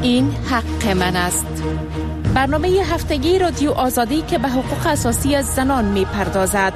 این حق من است. برنامه هفتگی رادیو آزادی که به حقوق اساسی زنان می پردازد.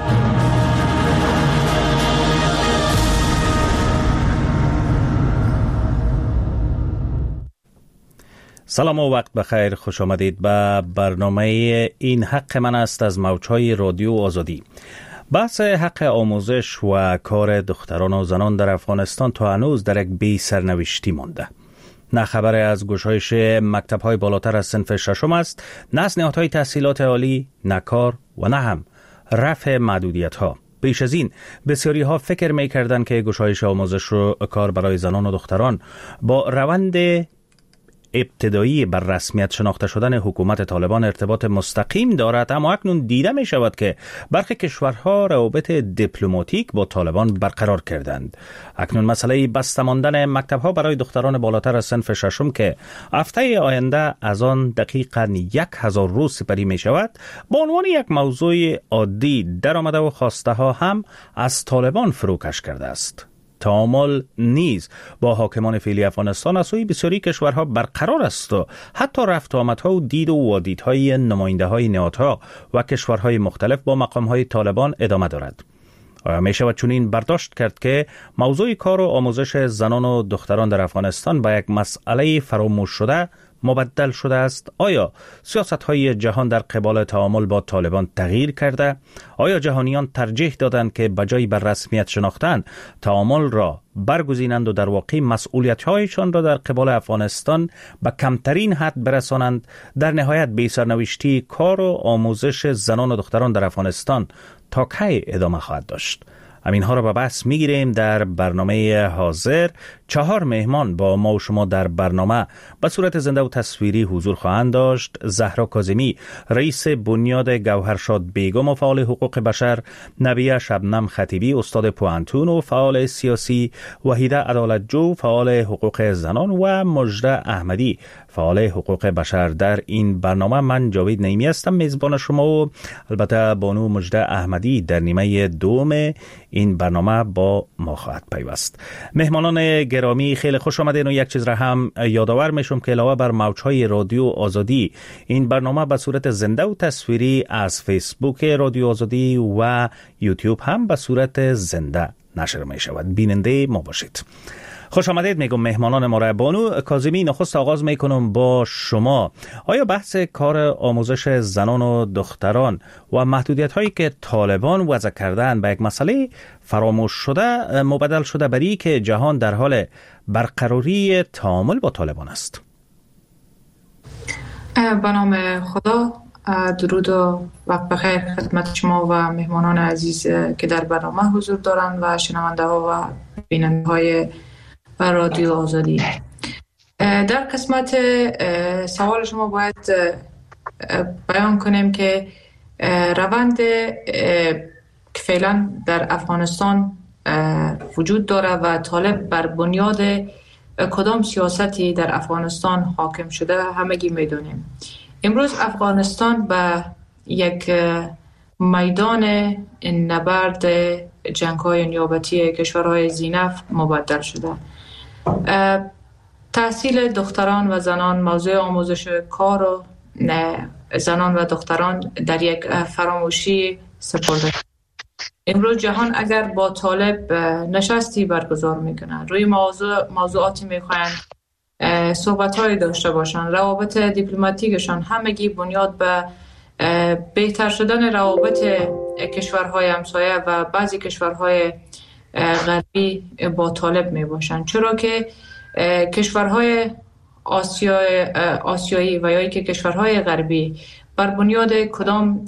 سلام و وقت بخیر، خوش آمدید به برنامه این حق من است از موجهای رادیو آزادی. بحث حق آموزش و کار دختران و زنان در افغانستان تا هنوز در یک بی سرنوشتی مانده. نه خبر از گشایش مکتب‌های بالاتر از صنف ششم است، نه از نهادهای تحصیلات عالی، نه کار و نه هم رفع محدودیت‌ها. پیش از این بسیاری ها فکر می کردند که گشایش آموزش و کار برای زنان و دختران با روند ابتدایی بر رسمیت شناخته شدن حکومت طالبان ارتباط مستقیم دارد، اما اکنون دیده می شود که برخی کشورها روابط دیپلماتیک با طالبان برقرار کردند. اکنون مسئله بسته ماندن مکتب‌ها برای دختران بالاتر از صنف ششم که هفته آینده از آن دقیقاً 1000 روز سپری می شود، به عنوان یک موضوع عادی در آمده و خواسته ها هم از طالبان فروکش کرده است. تعامل نیز با حاکمان فعلی افغانستان از سوی بسیاری کشورها برقرار است و حتی رفت و آمدها و دید و وادیدهای نماینده های نهادها و کشورهای مختلف با مقامهای طالبان ادامه دارد. آیا می شود چنین برداشت کرد که موضوع کار و آموزش زنان و دختران در افغانستان به یک مسئله فراموش شده مبدل شده است؟ آیا سیاست‌های جهان در قبال تعامل با طالبان تغییر کرده؟ آیا جهانیان ترجیح دادند که بجای بر رسمیت شناختن تعامل را برگزینند و در واقع مسئولیت‌هایشان را در قبال افغانستان به کمترین حد برسانند؟ در نهایت بی سرنوشتی کار و آموزش زنان و دختران در افغانستان تا کی ادامه خواهد داشت؟ همینها را به بحث میگیریم در برنامه حاضر. 4 مهمان با ما و شما در برنامه به صورت زنده و تصویری حضور خواهند داشت. زهرا کاظمی، رئیس بنیاد گوهرشاد بیگم و فعال حقوق بشر، نبیه شبنم خطیبی، استاد پوهنتون و فعال سیاسی، وحیده عدالتجو، فعال حقوق زنان و مجده احمدی، فعال حقوق بشر. در این برنامه من جاوید نعیمی هستم میزبان شما و البته بانو مجده احمدی در نیمه دوم این برنامه با ما خواهد پیوست. مهمانان گرامی خیلی خوش آمدین و یک چیز را هم یادآور میشم که علاوه بر موجهای رادیو آزادی، این برنامه به صورت زنده و تصویری از فیسبوک رادیو آزادی و یوتیوب هم به صورت زنده نشر می شود. بیننده ما باشید. خوش آمدید میگم مهمانان ما را. بانو کاظمی، نخست آغاز میکنم با شما. آیا بحث کار آموزش زنان و دختران و محدودیت هایی که طالبان وضع کردن به یک مسئله فراموش شده مبدل شده بری که جهان در حال برقراری تعامل با طالبان است؟ به نام خدا، درود و وقت بخیر خدمت شما و مهمانان عزیز که در برنامه حضور دارند و شنونده ها و بیننده های رادیو آزادی. در قسمت سوال شما باید بیان کنیم که روند که فعلا در افغانستان وجود داره و طالب بر بنیاد کدام سیاستی در افغانستان حاکم شده همگی میدونیم. امروز افغانستان به یک میدان نبرد جنگ‌های نیابتی کشورهای ذی‌نفع مبدل شده. تحصیل دختران و زنان، موضوع آموزش کار و زنان و دختران در یک فراموشی سپرده. امروز جهان اگر با طالب نشستی برگزار میکنه، روی موضوعاتی میخواین صحبت‌های داشته باشن، روابط دیپلماتیکشان همگی بنیاد به بهتر شدن روابط کشورهای همسایه و بعضی کشورهای غربی با طالب می باشند، چرا که کشورهای آسیایی و یا که کشورهای غربی بر بنیاد کدام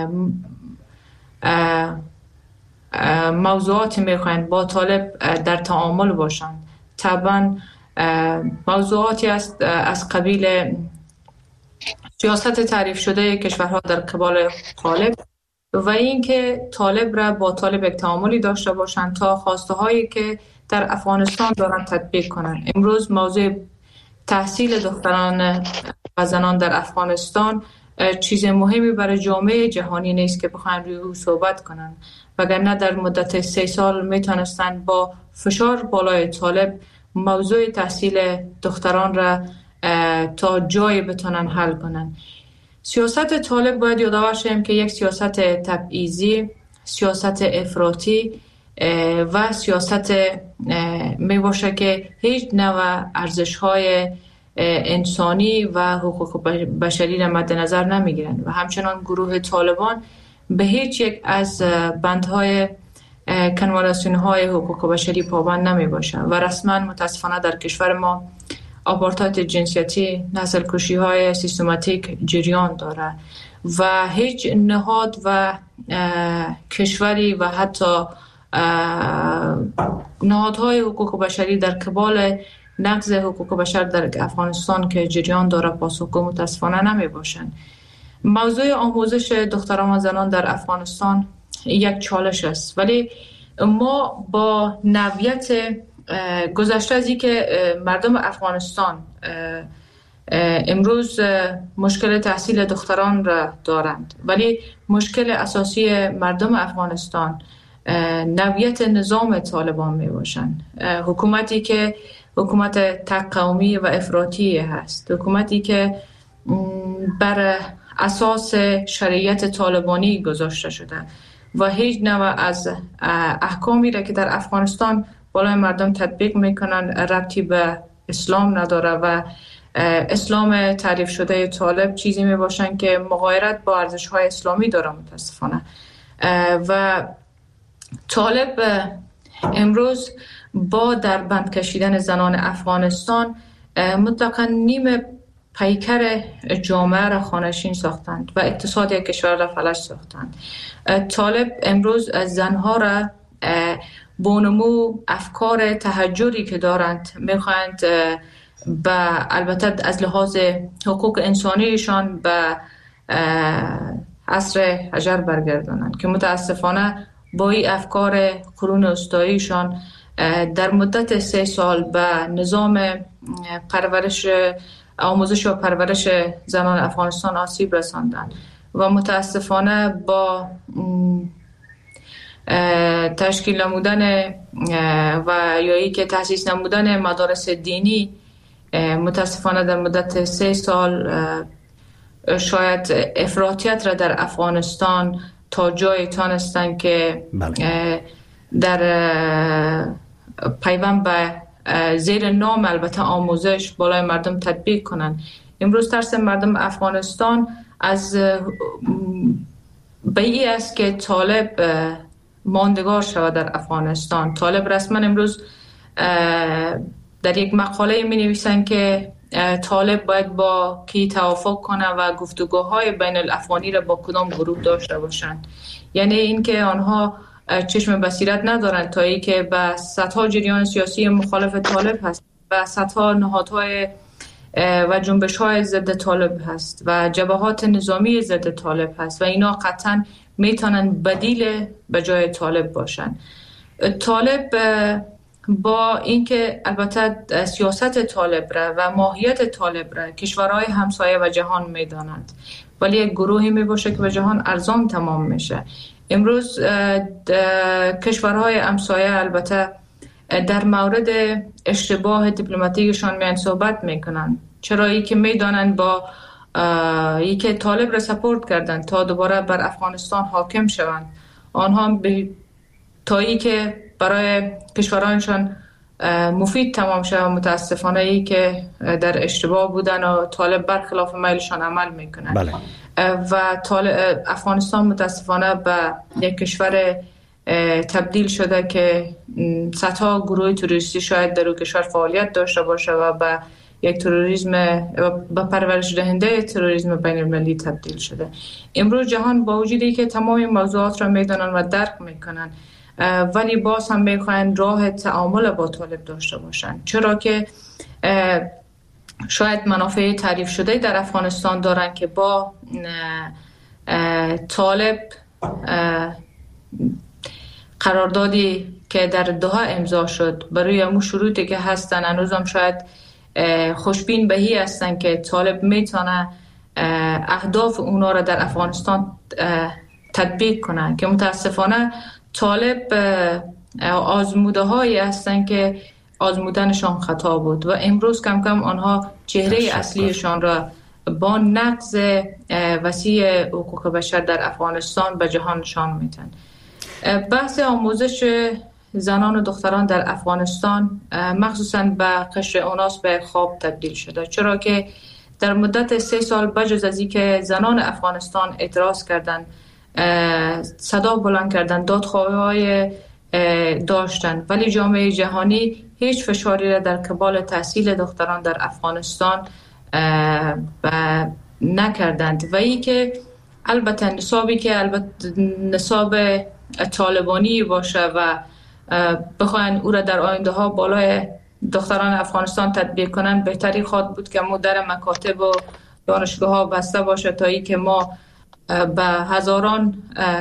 موضوعات می خواهند با طالب در تعامل باشند. طبعا موضوعاتی است از قبیل سیاست تعریف شده کشورها در قبال طالب و اینکه طالب را با طالب یک تعاملی داشته باشند تا خواسته هایی که در افغانستان دارن تطبیق کنند. امروز موضوع تحصیل دختران و زنان در افغانستان چیز مهمی برای جامعه جهانی نیست که بخواهند روی او صحبت کنند، وگرنه در مدت 3 سال میتونستند با فشار بالای طالب موضوع تحصیل دختران را تا جای بتونن حل کنن. سیاست طالب باید یادآور شیم که یک سیاست تبعیضی، سیاست افراطی و سیاست می باشه که هیچ نوع ارزش‌های انسانی و حقوق بشری را مد نظر نمیگیرند و همچنان گروه طالبان به هیچ یک از بندهای کنوانسیون‌های حقوق بشری پابند نمی باشند و رسما متاسفانه در کشور ما آپارتاید جنسیتی، نسل کشی های سیستماتیک جریان داره و هیچ نهاد و کشوری و حتی نهادهای حقوق بشری در قبال نقض حقوق بشر در افغانستان که جریان داره پاسخگو متاسفانه نمی باشند. موضوع آموزش دختران و زنان در افغانستان یک چالش است، ولی ما با نوعیت گذشته از که مردم افغانستان امروز مشکل تحصیل دختران را دارند، ولی مشکل اساسی مردم افغانستان نوعیت نظام طالبان می باشند. حکومتی که حکومت تک قومی و افراطی هست، حکومتی که بر اساس شریعت طالبانی گذاشته شده و هیچ نوع از احکامی را که در افغانستان بالای مردم تطبیق میکنن ربطی به اسلام نداره و اسلام تعریف شده طالب چیزی میباشن که مغایرت با ارزش‌های اسلامی داره متاسفانه. و طالب امروز با در بند کشیدن زنان افغانستان مطلقاً نیم پیکر جامعه را خانشین ساختند و اقتصاد کشور را فلج ساختند. طالب امروز زنها را بونمو افکار تهجری که دارند میخواهند البته از لحاظ حقوق انسانیشان به عصر حجر برگردانند که متاسفانه با این افکار قرون وسطاییشان در مدت 3 سال به نظام آموزش و پرورش زنان افغانستان آسیب رساندند و متاسفانه با تشکیل نمودن و یا ای که تأسیس نمودن مدارس دینی متاسفانه در مدت 3 سال شاید افراطیت را در افغانستان تا جایی تانستن که در پیوند به زیر نام البته آموزش بالای مردم تطبیق کنن. امروز ترس مردم افغانستان از به این است که طالب ماندگار شود در افغانستان. طالب رسما امروز در یک مقاله می نویسن که طالب باید با کی توافق کنه و گفتگوهای بین الافغانی را با کدام گروه داشته باشند. یعنی اینکه آنها چشم بصیرت ندارند تا ای که به صدها جریان سیاسی مخالف طالب هست و صدها نهادهای و جنبش‌های ضد طالب هست و جبهات نظامی ضد طالب هست و اینا قطعاً میتونن بدیل به جای طالب باشن. طالب با اینکه البته سیاست طالب را و ماهیت طالب را کشورهای همسایه و جهان میدانند، ولی یک گروهی میباشه که به جهان ارزان تمام میشه. امروز کشورهای همسایه البته در مورد اشتباه دیپلماتیکشان میان صحبت میکنن، چرا ای که میدانند با ای که طالب را سپورت کردند تا دوباره بر افغانستان حاکم شوند، آنها تا ای که برای کشورانشان مفید تمام شد، متاسفانه ای که در اشتباه بودن و طالب برخلاف میلشان عمل میکنند. بله. و افغانستان متاسفانه به یک کشور تبدیل شده که صدها گروه تروریستی شاید در اون کشور فعالیت داشته باشه و به یک تروریسم به پرورش دهنده تروریسم بین المللی تبدیل شده. امروز جهان با وجودی که تمام موضوعات را میدانن و درک میکنن، ولی باز هم میخواین راه تعامل با طالب داشته باشن، چرا که شاید منافع تعریف شده در افغانستان دارن که با طالب قراردادی که در دوحه امضا شد برای همون شروطی که هستن، هنوز هم شاید خوشبین بهی هستن که طالب میتونه اهداف اونا را در افغانستان تطبیق کنن، که متاسفانه طالب آزموده هایی هستن که آزمودنشان خطا بود و امروز کم کم آنها چهره اصلیشان را با نقض وسیع حقوق بشر در افغانستان به جهان نشان میدن. بحث آموزش زنان و دختران در افغانستان مخصوصاً به قشر اوناس به خواب تبدیل شده، چرا که در مدت 3 سال بجز از اینکه زنان افغانستان اعتراض کردند، صدا بلند کردند، دادخواهی‌های داشتند، ولی جامعه جهانی هیچ فشاری را در قبال تحصیل دختران در افغانستان نکردند و ای که البته نصابی که نصاب طالبانی باشه و بخواین او را در آینده ها بالای دختران افغانستان تطبیق کنن، بهتری خواهد بود که در مکاتب و دانشگاه ها بسته باشه تا ای که ما به هزاران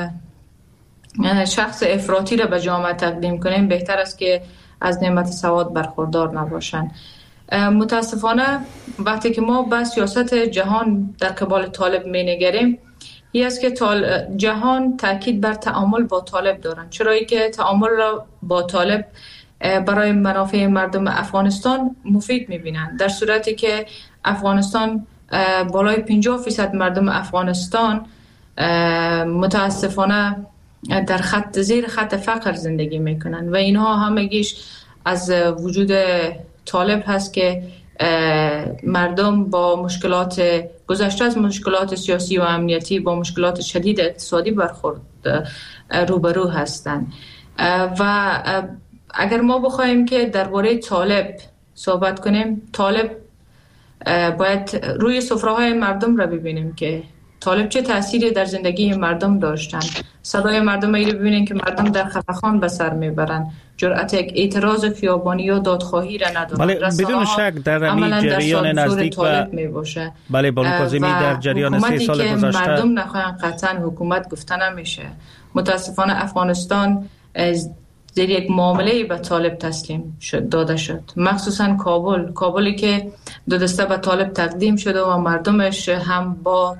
شخص افراطی را به جامعه تقدیم کنیم. بهتر است که از نعمت سواد برخوردار نباشند. متاسفانه وقتی که ما به سیاست جهان در قبال طالب می‌نگریم، این است که جهان تاکید بر تعامل با طالب دارند، چرا که تعامل را با طالب برای منافع مردم افغانستان مفید می‌بینند. در صورتی که افغانستان بالای 50% مردم افغانستان متاسفانه در زیر خط فقر زندگی میکنن و اینها همگیش از وجود طالب هست که مردم با مشکلات گذشته از مشکلات سیاسی و امنیتی با مشکلات شدید اقتصادی روبرو هستند. و اگر ما بخوایم که درباره طالب صحبت کنیم، طالب باید روی سفره‌های مردم را ببینیم که طالب چه تأثیری در زندگی مردم داشتن. صدای مردم رو ببینیم که مردم در خفخان به سر میبرن، جرأت اعتراض خیابانی یا دادخواهی را ندارن. بله، بدون شک در این جریان نزدیک و بله بانو کاظمی در جریان 3 سال گذشته مردم نخواهن قطعا حکومت گفته نمیشه. متاسفانه افغانستان زیر یک معامله به طالب تسلیم داده شد، مخصوصا کابلی که 2 دسته به طالب تقدیم شده و مردمش هم با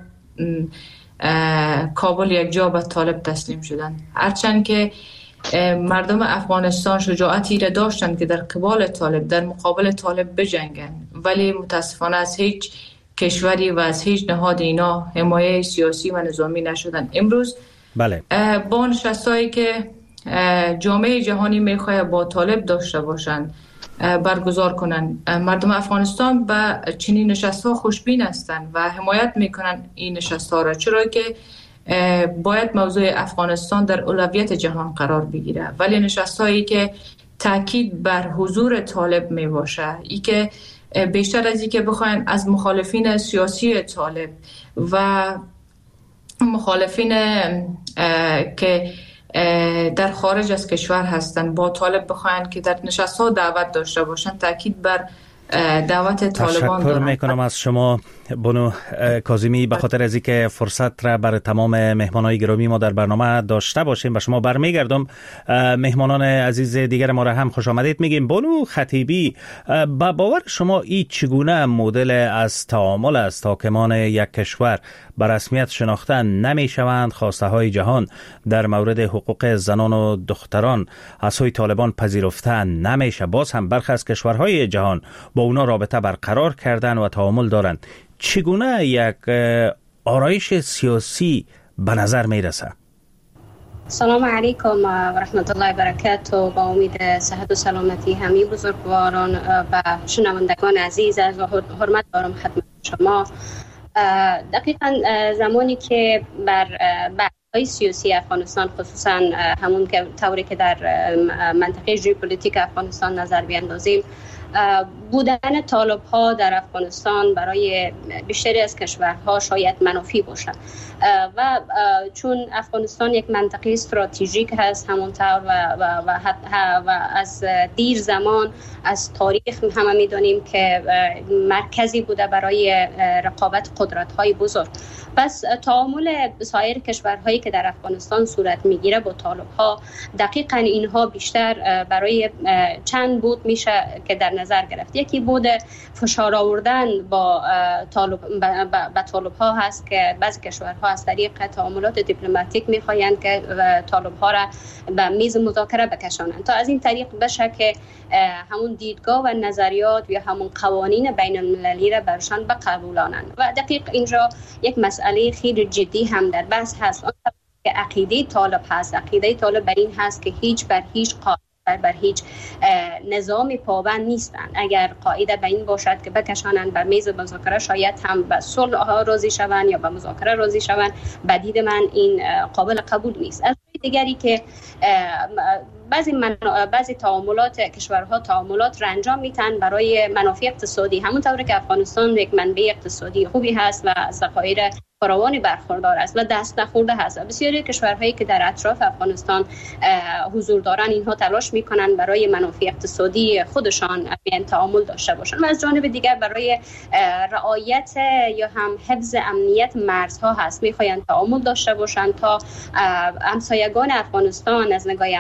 کابل یک جا به طالب تسلیم شدن. هرچند که مردم افغانستان شجاعتی را داشتند که در مقابل طالب بجنگن، ولی متاسفانه از هیچ کشوری و از هیچ نهاد اینا حمایه سیاسی و نظامی نشدن. امروز بله با نشستایی که جامعه جهانی میخواد با طالب داشته باشند برگزار کنن، مردم افغانستان به چنین نشست‌ها خوشبین هستند و حمایت میکنن این نشست‌ها را، چرا که باید موضوع افغانستان در اولویت جهان قرار بگیره. ولی نشست‌هایی که تاکید بر حضور طالب میباشه، ای که بیشتر از این که بخواین از مخالفین سیاسی طالب و مخالفین که در خارج از کشور هستند با طالب بخواهند که در نشست‌ها دعوت داشته باشند، تاکید بر دعوت طالبان تشکر میکنم از شما بانو کاظمی به خاطر از اینکه فرصت را برای تمام مهمانای گرامی ما در برنامه داشته باشیم. به شما برمیگردم. مهمانان عزیز دیگر ما را هم خوش آمدید میگیم. بانو خطیبی، با باور شما این چگونه مدل از تعامل است حاکمان یک کشور به رسمیت شناخته نمیشوند خواسته های جهان در مورد حقوق زنان و دختران از سوی طالبان پذیرفته نمیشه، باز هم برخی از کشورهای جهان با اونا رابطه برقرار کردن و تعامل دارند. چگونه یک آرایش سیاسی به نظر میرسه؟ سلام علیکم و رحمت الله و برکاته. با امید صحت و سلامتی همه بزرگواران و شنوندگان عزیز از حرمت دارم خدمت شما. دقیقا زمانی که بر بحث‌های سیاسی افغانستان، خصوصا همون که طوری که در منطقه ژئوپلیتیک افغانستان نظر بیاندازیم، بودن طالب ها در افغانستان برای بیشتری از کشورها شاید منافی باشد و چون افغانستان یک منطقه استراتژیک هست همونطور و از دیر زمان از تاریخ همه میدانیم که مرکزی بوده برای رقابت قدرت های بزرگ. پس تعامل سایر کشورهایی که در افغانستان صورت میگیره با طالب ها، دقیقاً اینها بیشتر برای چند بود میشه که در نظر گرفت. یکی بود فشار آوردن با طالب ها هست که بعضی کشورها از طریق تعاملات دیپلماتیک میخواهند که طالب ها را به میز مذاکره بکشانند تا از این طریق بشه که همون دیدگاه و نظریات یا همون قوانین بین المللی را برشان بقبولانند. و دقیق اینجا یک مسئله خیلی جدی هم در بحث هست که عقیده طالب هست. عقیده طالب بر این هست که هیچ قائد بر هیچ نظامی پابند نیستند. اگر قاعده به این باشد که بکشانند بر میز مذاکره شاید هم به صلح راضی شوند یا به مذاکره راضی شوند، به دید من این قابل قبول نیست. از دیگری که بعضی تعاملات کشورها تعاملات را انجام میتن برای منافع اقتصادی، همونطوری که افغانستان یک منبع اقتصادی خوبی هست و ذخایر فراوانی برخوردار است و دست نخورده هست. بسیاری کشورهایی که در اطراف افغانستان حضور دارند اینها تلاش میکنن برای منافع اقتصادی خودشان تعامل داشته باشند و از جانب دیگر برای رعایت یا هم حفظ امنیت مرزها هست میخواهند تعامل داشته باشند تا همسایگان افغانستان از نگاه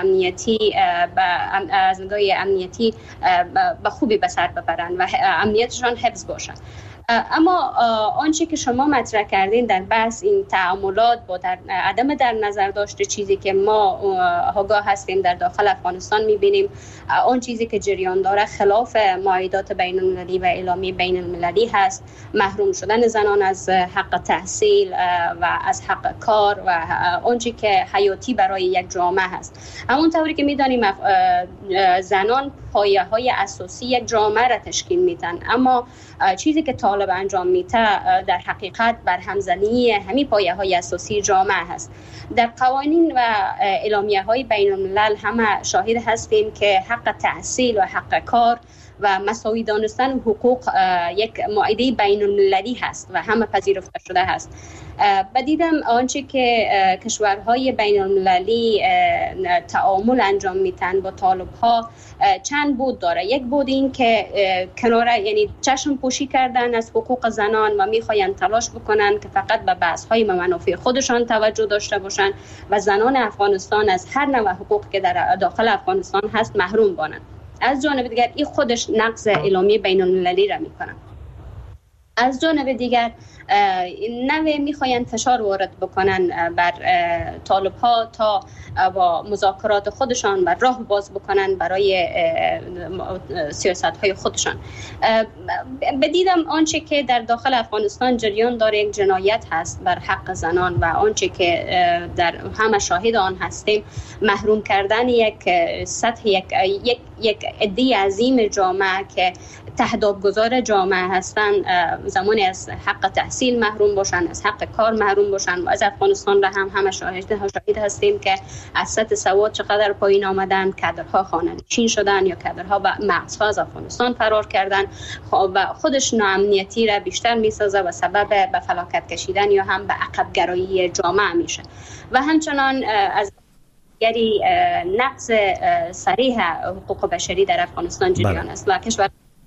امنیتی به خوبی به سر ببرند و امنیتشان حفظ باشند. اما آنچه که شما مطرح کردین در بحث این تعاملات با عدم در نظر داشته چیزی که ما آگاه هستیم در داخل افغانستان میبینیم، آن چیزی که جریان داره خلاف معاهدات بین المللی و اعلامیه بین المللی هست، محروم شدن زنان از حق تحصیل و از حق کار و آنچه که حیاتی برای یک جامعه هست. همونطوری که میدانیم زنان پایه های اساسی یک جامعه را تشکیل میدن، اما چیزی که طالب انجام میده در حقیقت برهمزنی همین پایه های اساسی جامعه هست. در قوانین و اعلامیه های بین الملل همه شاهد هستیم که حق تحصیل و حق کار و مساوی دانستن حقوق یک معاهده بین المللی هست و همه پذیرفته شده هست. بدیدم آنچه که کشورهای بین المللی تعامل انجام میتن با طالب ها چند بود داره. یک بود این که کناره، یعنی چشم پوشی کردن از حقوق زنان و میخواین تلاش بکنن که فقط به بحث های منافع خودشان توجه داشته باشن و زنان افغانستان از هر نوع حقوق که در داخل افغانستان هست محروم بانند. از جانب دیگر این خودش نقض اعلامیه بین المللی را میکنه. از جانب دیگر نوع میخواین فشار وارد بکنن بر طالب ها تا با مذاکرات خودشان بر راه باز بکنن برای سیاست های خودشان. بدیدم آنچه که در داخل افغانستان جریان داره یک جنایت هست بر حق زنان و آنچه که در همه شاهد آن هستیم محروم کردن یک سطح یک عده عظیم جامعه که تهدابگذار جامعه هستن، زمانی از حق تحصیل محروم باشن، از حق کار محروم باشن و از افغانستان را هم شاهد هستیم که از سطح سواد چقدر پایین آمدن، کادرها خانه‌نشین شدن یا کادرها به مرزها از افغانستان فرار کردن و خودش ناامنیتی را بیشتر میسازه و سبب به فلاکت کشیدن یا هم به عقب گرایی جامعه میشه. و همچنان از گری نقض صریح حقوق بشری در افغانستان جریان است و کشور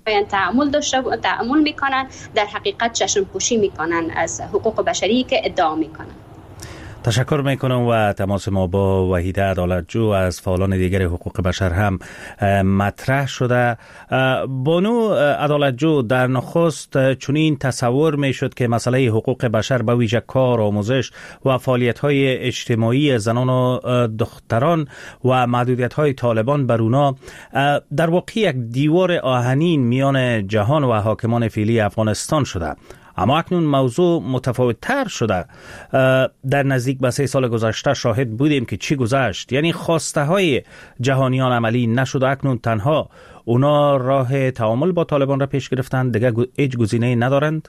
تعامل میکنن، در حقیقت چشم پوشی میکنن از حقوق بشری که ادعا میکنن. تشکر میکنم و تماس ما با وحیده عدالتجو از فعالان دیگر حقوق بشر هم مطرح شده. بانو عدالتجو، در نخست چنین تصور میشد که مسئله حقوق بشر به ویژه کار، آموزش و فعالیت‌های اجتماعی زنان و دختران و محدودیت‌های طالبان بر اونا در واقع یک دیوار آهنین میان جهان و حاکمان فعلی افغانستان شده. اما اکنون موضوع متفاوت تر شده. در نزدیک به 3 سال گذشته شاهد بودیم که چی گذشت، یعنی خواسته های جهانیان عملی نشد. اکنون تنها اونا راه تعامل با طالبان را پیش گرفتند، دیگه هیچ گزینه‌ای ندارند.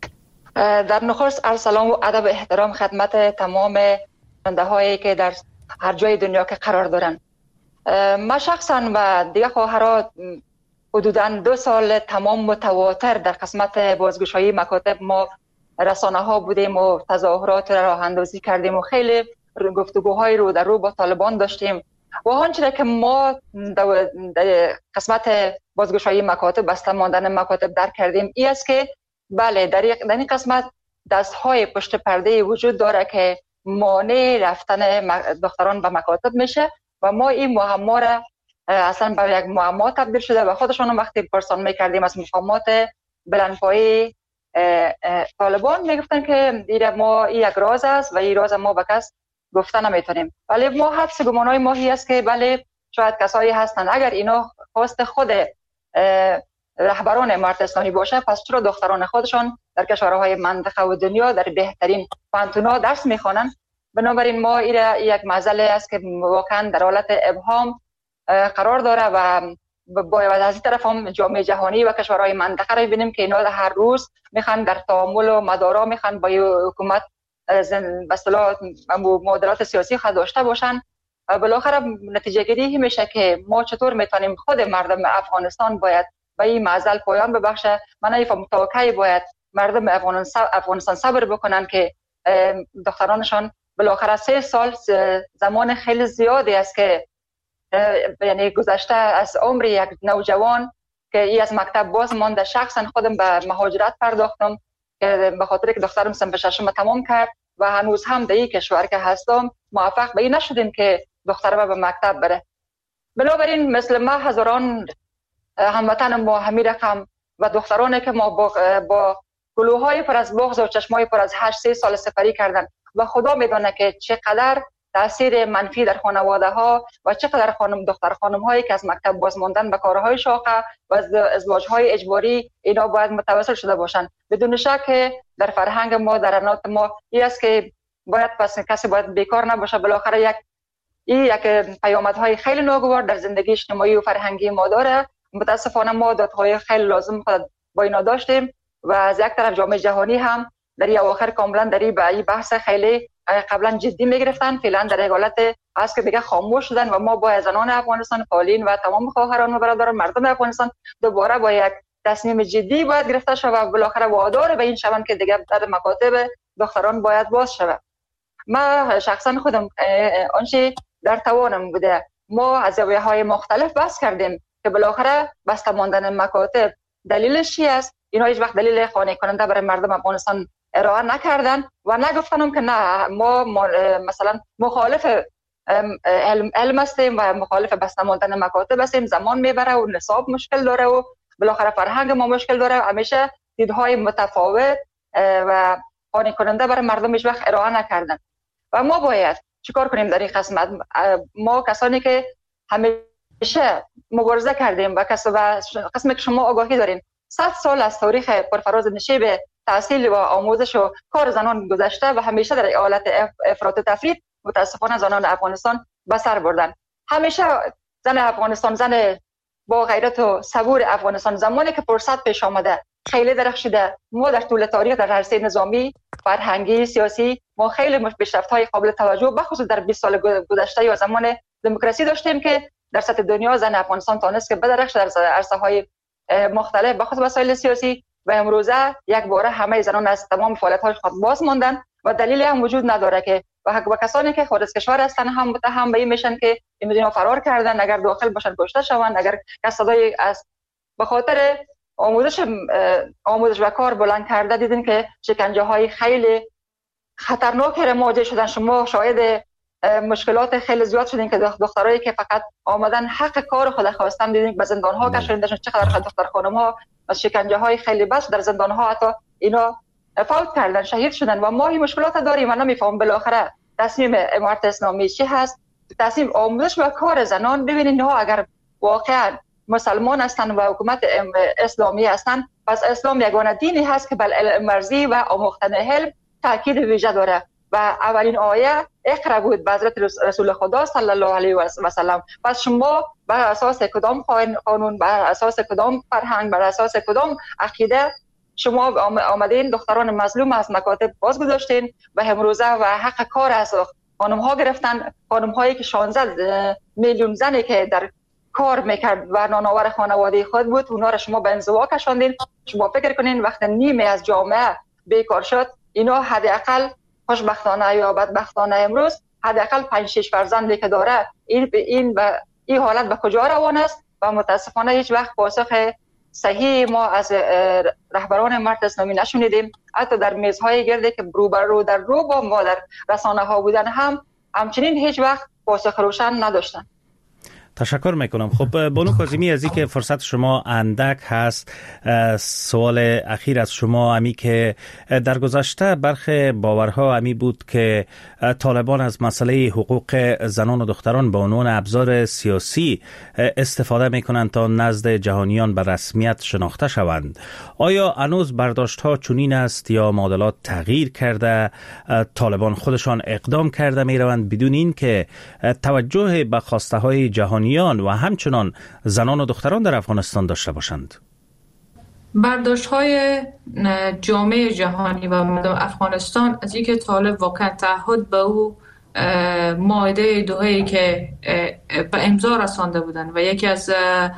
در نخست عرض سلام و ادب و احترام خدمت تمام شنونده هایی که در هر جای دنیا که قرار دارند. ما شخصا و دیگه خواهرات حدوداً 2 سال تمام متواتر در قسمت بازگشایی مکاتب ما رسانه ها بودیم و تظاهرات را راه اندازی کردیم و خیلی گفتگوهای رو در رو با طالبان داشتیم و آنچه که ما در قسمت بازگشایی مکاتب، بسته ماندن مکاتب درک کردیم این است که بله در این قسمت دستهای پشت پرده وجود داره که مانع رفتن دختران به مکاتب میشه و ما این معما را اصلا به یک معما تبدیل شده و خودشون وقتی پرسان میکردیم از مقامات بلندپایه طالبان میگفتن که این یک راز است و این راز ما به کس گفته نمیتونیم. ولی ما حدس گمانای ماهی است که بله شاید کسایی هستند اگر اینا خواست خود رهبران امارت اسلامی باشه، پس چرا دختران خودشان در کشورهای منطقه و دنیا در بهترین پانتونا درس میخوانند؟ بنابراین ما یک معضله است که واقعا در حالت ابهام قرار داره و باید از این طرف هم جامعه جهانی و کشورهای منطقه را ببینیم که اینا هر روز میخوان در تعامل و مدارا میخوان با حکومت به اصطلاح معادلات سیاسی خود داشته باشن. بالاخره نتیجه گیری میشه که ما چطور میتونیم خود مردم افغانستان باید به این معضل پایان ببخشه. من نمیفهم تا کی باید مردم افغانستان صبر بکنن که دخترانشان بالاخره 3 سال زمان خیلی زیادی است که یعنی گذشته از عمر یک نوجوان که ای از مکتب باز مانده. شخصا خودم به مهاجرت پرداختم که به خاطر که دخترم صنف ششم تمام کرد و هنوز هم در این کشور که هستم موفق به این نشدیم که دخترم به مکتب بره. بنابراین مثل ما هزاران هموطن ما همین رقم و دخترانی که ما با گلوهای پر از بغض و چشمای پر از 8 سال سپری کردن و خدا میدونه که چقدر تاثیر منفی در خانواده ها و چقدر دختر خانم هایی که از مکتب باز ماندن به کارهای شاقه و ازدواج های اجباری اینا باید متوسل شده باشن. بدون شک در فرهنگ ما در عنات ما این است که باید پس کسی باید بیکار نباشه. بالاخره یک پیامدهای خیلی ناگوار در زندگی اجتماعی و فرهنگی ما داره. متاسفانه ما دادهای خیلی لازم خود با اینا داشتیم و از یک طرف جامعه جهانی هم در این اواخر کاملا در این بحث خیلی قبلا جدی میگرفتن. فعلا در یک حالت هست که دیگه خاموش شدن و ما با زنان افغانستان فعالین و تمام خواهران و برادران مردم افغانستان دوباره با یک تصمیم جدی باید گرفته شود و بالاخره وادار به این شوند که دیگه در مکاتب دختران باید باز شود. ما شخصا خودم آنچه در توانم بوده ما از زاویه‌های مختلف بحث کردیم که بالاخره بسته ماندن مکاتب دلیلش چی است. اینا هیچ وقت دلیل قانع کننده برای مردم افغانستان ارائه نکردن و نگفتنم که نه ما مثلا مخالف علم هستیم و مخالف بسته ماندن مکاتب هستیم، زمان میبره و نصاب مشکل داره و بالاخره فرهنگ ما مشکل داره. همیشه دیدهای متفاوت و قانع کننده برای مردم هیچ وقت ارائه نکردن و ما باید چیکار کنیم در این قسمت؟ ما کسانی که همیشه مبارزه کردیم و قسمی که شما آگاهی دارین 100 سال از تاریخ پرفراز نشیب تحصیل و آموزش و کار زنان گذشته و همیشه در حالت افراط و تفرید متاسفانه زنان افغانستان به سر بردن. همیشه زن افغانستان، زن با غیرت و صبور افغانستان زمانی که فرصت پیش آمده خیلی درخشیده. ما در طول تاریخ در عرصه نظامی، فرهنگی، سیاسی ما خیلی پیشرفت‌های قابل توجه بخصوص در 20 سال گذشته یا زمان دموکراسی داشتیم که در سطح دنیا زن افغانستان تونست که بدرخش در عرصه‌های مختلف بخصوص مسائل سیاسی و امروزه یک باره همه زنان از تمام فعالیت‌های خود باز ماندن و دلیلی هم وجود نداره که و کسانی که خارج از کشور هستن هم متهم به این میشن که اینا فرار کردن، اگر داخل باشن کشته شوند، اگر کسادای از به خاطر آموزش و کار بلند کرده دیدین که شکنجه‌های خیلی خطرناک مواجه شدن. شما شاهد مشکلات خیلی زیاد شدین که دخترایی که فقط آمدن حق کار خود خواستن دیدین که به زندان‌ها کشیدن. چقدر دختر خانم‌ها از شکنجه‌های خیلی بس در زندان‌ها حتی اینا فوت کردن، شهید شدن و ما این مشکلات داریم. من نمی‌فهم بالاخره تصمیم امارت اسلامی چی هست؟ تصمیم آموزش و کار زنان. ببینید ها اگر واقعا مسلمان هستند و حکومت اسلامی هستند، پس اسلام یگانه دینی هست که بر علم‌ورزی و آموختن علم تاکید ویژه داره و اولین آیه اقرا بود به حضرت رسول خدا صلی الله علیه و سلم. پس شما بر اساس کدام قانون، بر اساس کدام فرهنگ، بر اساس کدام عقیده شما آمدین دختران مظلوم از مکاتب باز گذاشتین و امروزه و حق کار از خانم ها گرفتن؟ خانم هایی که 16 میلیون زنی که در کار میکرد و نانآور خانواده خود بود، اونا را شما به انزوا کشاندین. شما فکر کنین وقتی نیمه از جامعه بیکار شد، اینا حداقل خوشبختانه یا بدبختانه امروز حداقل 5-6 فرزندی که داره، این حالت به کجا روان است؟ و متاسفانه هیچ وقت پاسخ صحیح ما از رهبران امارت اسلامی نشنیدیم. حتی در میزهای گردی که رو در رو با ما در رسانه ها بودن همچنین هیچ وقت پاسخ روشن نداشتن. تشکر میکنم. خب بانو کاظمی، از اینکه فرصت شما اندک هست، سوال اخیر از شما امی که در گذشته برخی باورها امی بود که طالبان از مسئله حقوق زنان و دختران به عنوان ابزار سیاسی استفاده میکنند تا نزد جهانیان به رسمیت شناخته شوند. آیا هنوز برداشت ها چنین است یا معادلات تغییر کرده؟ طالبان خودشان اقدام کرده میروند بدون این که توجه به خواسته های جهانیان و همچنان زنان و دختران در افغانستان داشته باشند؟ برداشت های جامعه جهانی و مردم افغانستان از اینکه طالب واقعا تعهد به او معاهده دوحه‌ای که به امضا رسانده بودند و یکی از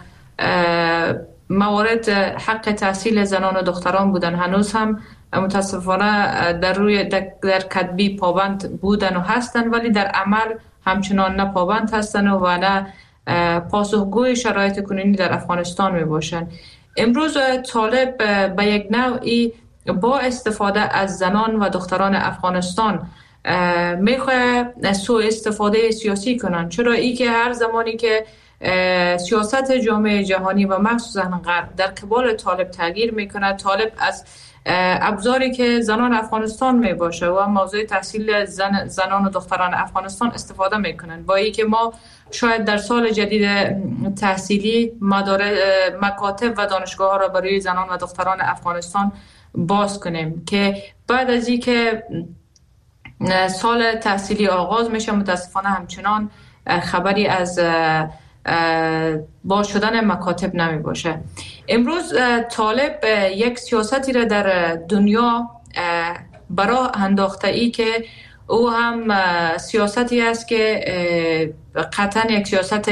موارد حق تحصیل زنان و دختران بودن، هنوز هم متاسفانه در کتبی پابند بودن و هستن، ولی در عمل همچنان نه پابند هستن و نه پاسخگوی شرایط کنونی در افغانستان می باشن. امروز طالب به یک نوعی با استفاده از زنان و دختران افغانستان میخواه سوء استفاده سیاسی کنن. چرا ای که هر زمانی که سیاست جامعه جهانی و مخصوصا غرب در قبال طالب تغییر میکنه، طالب از ابزاری که زنان افغانستان می باشه و موضوع تحصیل زنان و دختران افغانستان استفاده میکنن. با ای که ما شاید در سال جدید تحصیلی مکاتب و دانشگاه ها را برای زنان و دختران افغانستان باز کنیم که بعد از این که سال تحصیلی آغاز میشه متاسفانه همچنان خبری از باز شدن مکاتب نمی باشه. امروز طالب یک سیاستی را در دنیا برای انداخته ای که او هم سیاستی است که قطعا یک سیاست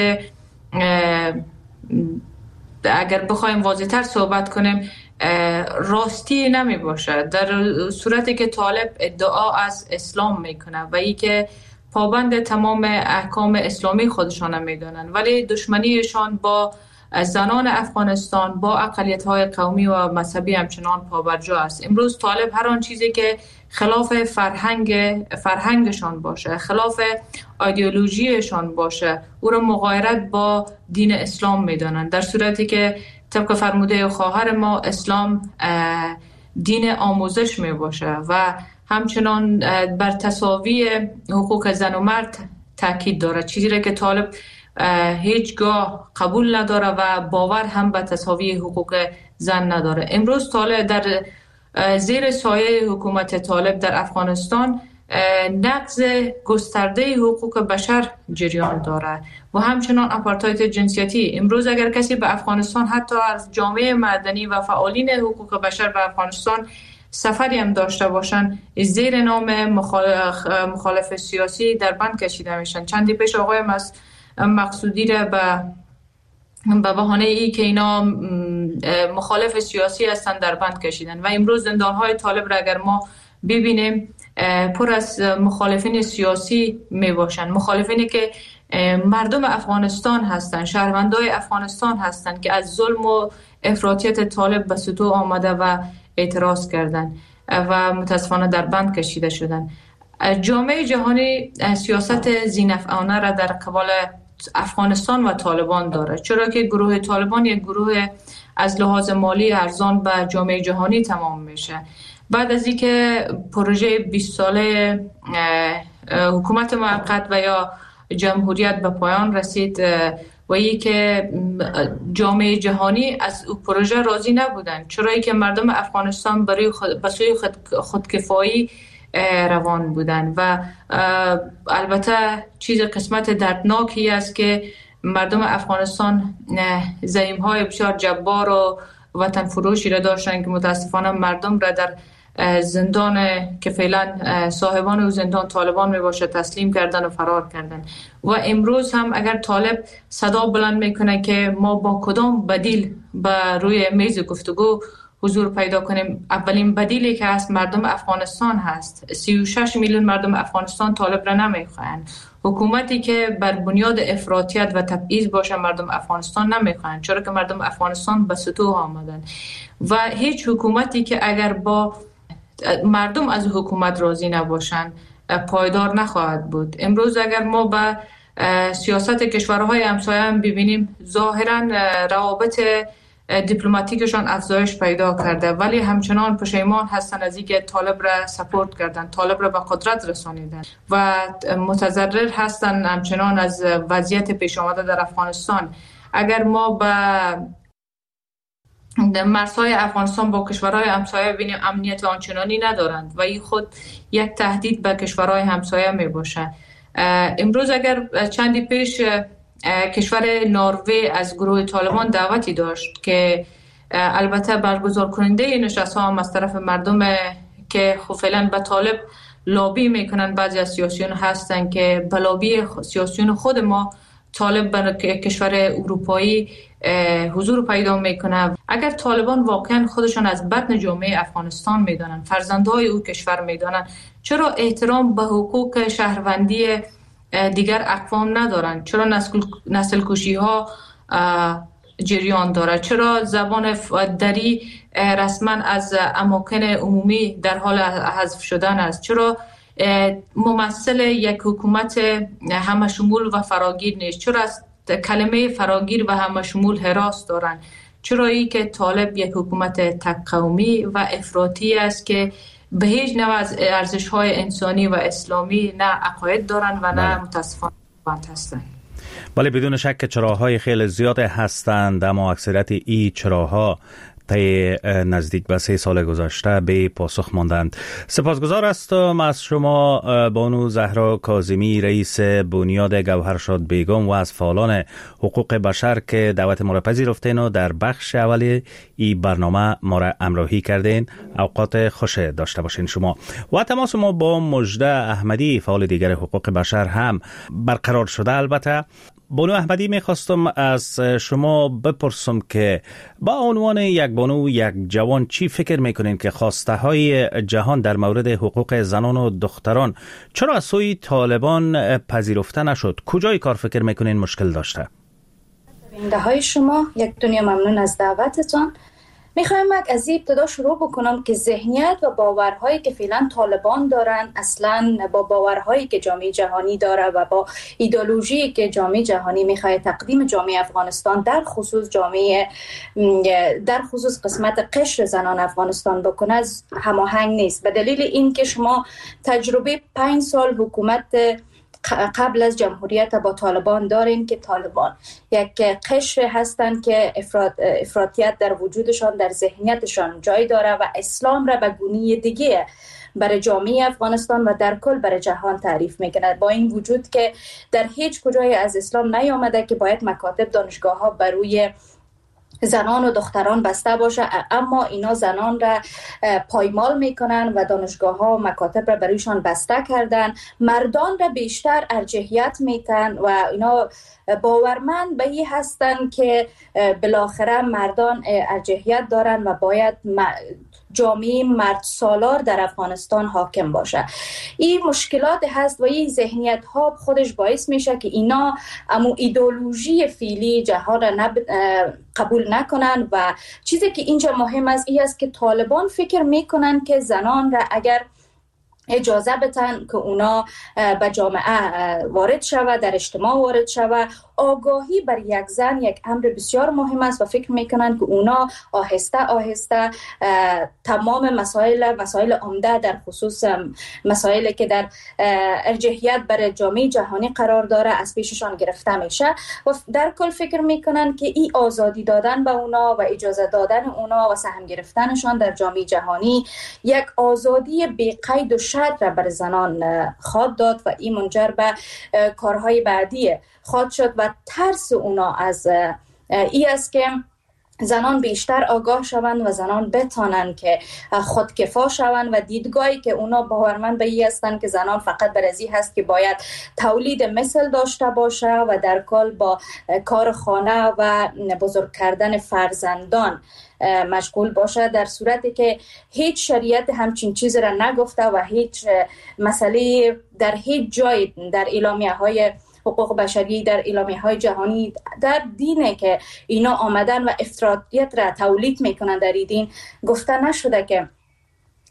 اگر بخوایم واضح‌تر صحبت کنیم راستی نمی باشه، در صورتی که طالب ادعا از اسلام میکنه و ای که پابند تمام احکام اسلامی خودشان میدونن، ولی دشمنیشان با زنان افغانستان با اقلیت‌های قومی و مذهبی همچنان پابرجا است. امروز طالب هر آن چیزی که خلاف فرهنگشان باشه، خلاف ایدئولوژیشان باشه، او را مغایرت با دین اسلام میدانند، در صورتی که طبق فرموده خواهر ما اسلام دین آموزش می باشه و همچنان بر تساوی حقوق زن و مرد تاکید داره، چیزی را که طالب هیچگاه قبول نداره و باور هم به تساوی حقوق زن نداره. امروز طالب در زیر سایه حکومت طالب در افغانستان نقض گسترده حقوق بشر جریان داره و همچنان آپارتاید جنسیتی. امروز اگر کسی به افغانستان حتی از جامعه مدنی و فعالین حقوق بشر به افغانستان سفری هم داشته باشن، زیر نام مخالف سیاسی در بند کشیده میشن. چندی پیش آقای مقصودی را به بهانه ای که اینا مخالف سیاسی هستن در بند کشیدن و امروز زندانهای طالب را اگر ما ببینیم پر از مخالفین سیاسی می باشن، مخالفینی که مردم افغانستان هستن، شهروندای افغانستان هستن که از ظلم و افراطیت طالب به سطوح آمده و اعتراض کردن و متاسفانه در بند کشیده شدن. جامعه جهانی سیاست ذی‌نفعانه را در قبال افغانستان و طالبان داره، چرا که گروه طالبان یک گروه از لحاظ مالی ارزان به جامعه جهانی تمام میشه. بعد از اینکه پروژه 20 ساله حکومت موقت و یا جمهوریت به پایان رسید و ای که جامعه جهانی از پروژه راضی نبودن، چرا که مردم افغانستان برای به سوی خودکفایی روان بودن و البته چیز قسمت دردناکی است که مردم افغانستان زعیم‌های بسیار جبار و وطن فروشی را داشتن که متاسفانه مردم را در زندان که فعلا صاحبان او زندان طالبان می باشه تسلیم کردن و فرار کردن. و امروز هم اگر طالب صدا بلند میکنه که ما با کدام بدیل به روی میز گفتگو حضور پیدا کنیم، اولین بدیلی که هست مردم افغانستان هست. 36 میلیون مردم افغانستان طالب را نمیخواهند. حکومتی که بر بنیاد افراطیت و تبعیض باشه مردم افغانستان نمیخواهند، چرا که مردم افغانستان به سطوح آمدن و هیچ حکومتی که اگر با مردم از حکومت راضی نباشند پایدار نخواهد بود. امروز اگر ما به سیاست کشورهای همسایه هم ببینیم ظاهرا روابط دیپلماتیکشان افزایش پیدا کرده، ولی همچنان پشیمان هستن از اینکه طالب را سپورت کردن، طالب را به قدرت رسانیدن و متضرر هستن همچنان از وضعیت پیش آمده در افغانستان. اگر ما به مرزهای افغانستان با کشورهای همسایه ببینیم امنیت آنچنانی ندارند و این خود یک تهدید به کشورهای همسایه می باشه. امروز اگر چندی پیش کشور نروژ از گروه طالبان دعوتی داشت که البته برگزار کننده این نشست ها هم از طرف مردم که فعلا به طالب لابی میکنن، بعضی از سیاسیون هستن که به لابی سیاسیون خود ما طالب به کشور اروپایی حضور پیدا میکنه. اگر طالبان واقعا خودشان از بطن جامعه افغانستان میدانن، فرزندهای او کشور میدانن، چرا احترام به حقوق شهروندی دیگر اقوام ندارن؟ چرا نسل کشی ها جریان داره؟ چرا زبان دری رسما از اماکن عمومی در حال حذف شدن است؟ چرا ممثل یک حکومت همه شمول و فراگیر نیست؟ چرا از کلمه فراگیر و همه شمول هراس دارن؟ چرا ای که طالب یک حکومت تک قومی و افراطی است که به هیچ نوع از ارزش‌های انسانی و اسلامی نه عقاید دارن و نه متاسفانه هستند. بله، بدون شک چراهای خیلی زیاد هستند، اما اکثریت این چراها طی نزدیک به 3 سال گذشته به پاسخ ماندند. سپاسگزار هستم از شما بانو زهرا کاظمی، رئیس بنیاد گوهرشاد بیگم و از فعالان حقوق بشر که دعوت ما را پذیرفتین و در بخش اولی این برنامه ما را همراهی کردین. اوقات خوش داشته باشین شما. و تماس ما با مجده احمدی، فعال دیگر حقوق بشر هم برقرار شده. البته بانو احمدی میخواستم از شما بپرسم که با عنوان یک بانو، یک جوان، چی فکر میکنین که خواسته های جهان در مورد حقوق زنان و دختران چرا از سوی طالبان پذیرفته نشد؟ کجای کار فکر میکنین مشکل داشته؟ بیننده های شما یک دنیا ممنون از دعوتتان. میخوایم از ابتدا شروع بکنم که ذهنیت و باورهایی که فعلا طالبان دارن اصلا با باورهایی که جامعه جهانی داره و با ایدئولوژی که جامعه جهانی میخواد تقدیم جامعه افغانستان در خصوص قسمت قشر زنان افغانستان بکنه هماهنگ نیست. به دلیل این که شما تجربه 5 سال حکومت قبل از جمهوریت با طالبان داریم که طالبان یک قشر هستند که افراطیت در وجودشان، در ذهنیتشان جای داره و اسلام را به گونه دیگه برای جامعه افغانستان و در کل برای جهان تعریف میکنه، با این وجود که در هیچ کجای از اسلام نیامده که باید مکاتب دانشگاه ها بروی زنان و دختران بسته باشه، اما اینا زنان را پایمال میکنن و دانشگاه ها و مکاتب را برویشان بسته کردن. مردان را بیشتر ارجحیت میتن و اینا باورمند به این هستن که بالاخره مردان ارجحیت دارن و باید جامعه مرد سالار در افغانستان حاکم باشه. این مشکلات هست و این ذهنیت ها خودش باعث میشه که اینا امو ایدئولوژی فعلی جهان را قبول نکنن و چیزی که اینجا مهم است این است که طالبان فکر میکنن که زنان را اگر اجازه بدن که اونا به جامعه وارد شود، در اجتماع وارد شود، آگاهی بر یک زن یک امر بسیار مهم است و فکر میکنن که اونا آهسته آهسته تمام مسائل عمده در خصوص مسائلی که در ارجحیت بر جامعه جهانی قرار داره از پیششان گرفته میشه و در کل فکر میکنن که این آزادی دادن به اونا و اجازه دادن اونا و سهم گرفتنشان در جامعه جهانی یک آزادی بی قید و شرط را بر زنان خواهد داد و این منجر به کارهای بعدی خواهد شد و ترس اونا از این است که زنان بیشتر آگاه شوند و زنان بتانند که خودکفا شوند و دیدگاهی که اونا باورمند به این هستند که زنان فقط بر ازی هست که باید تولید مثل داشته باشه و در کل با کار خانه و بزرگ کردن فرزندان مشغول باشه، در صورتی که هیچ شریعت همچین چیز را نگفته و هیچ مسئله در هیچ جای در اعلامیه های حقوق بشری، در اعلامیه های جهانی، در دینه که اینا آمدن و افراطیت را تولید میکنن در این دین گفته نشده که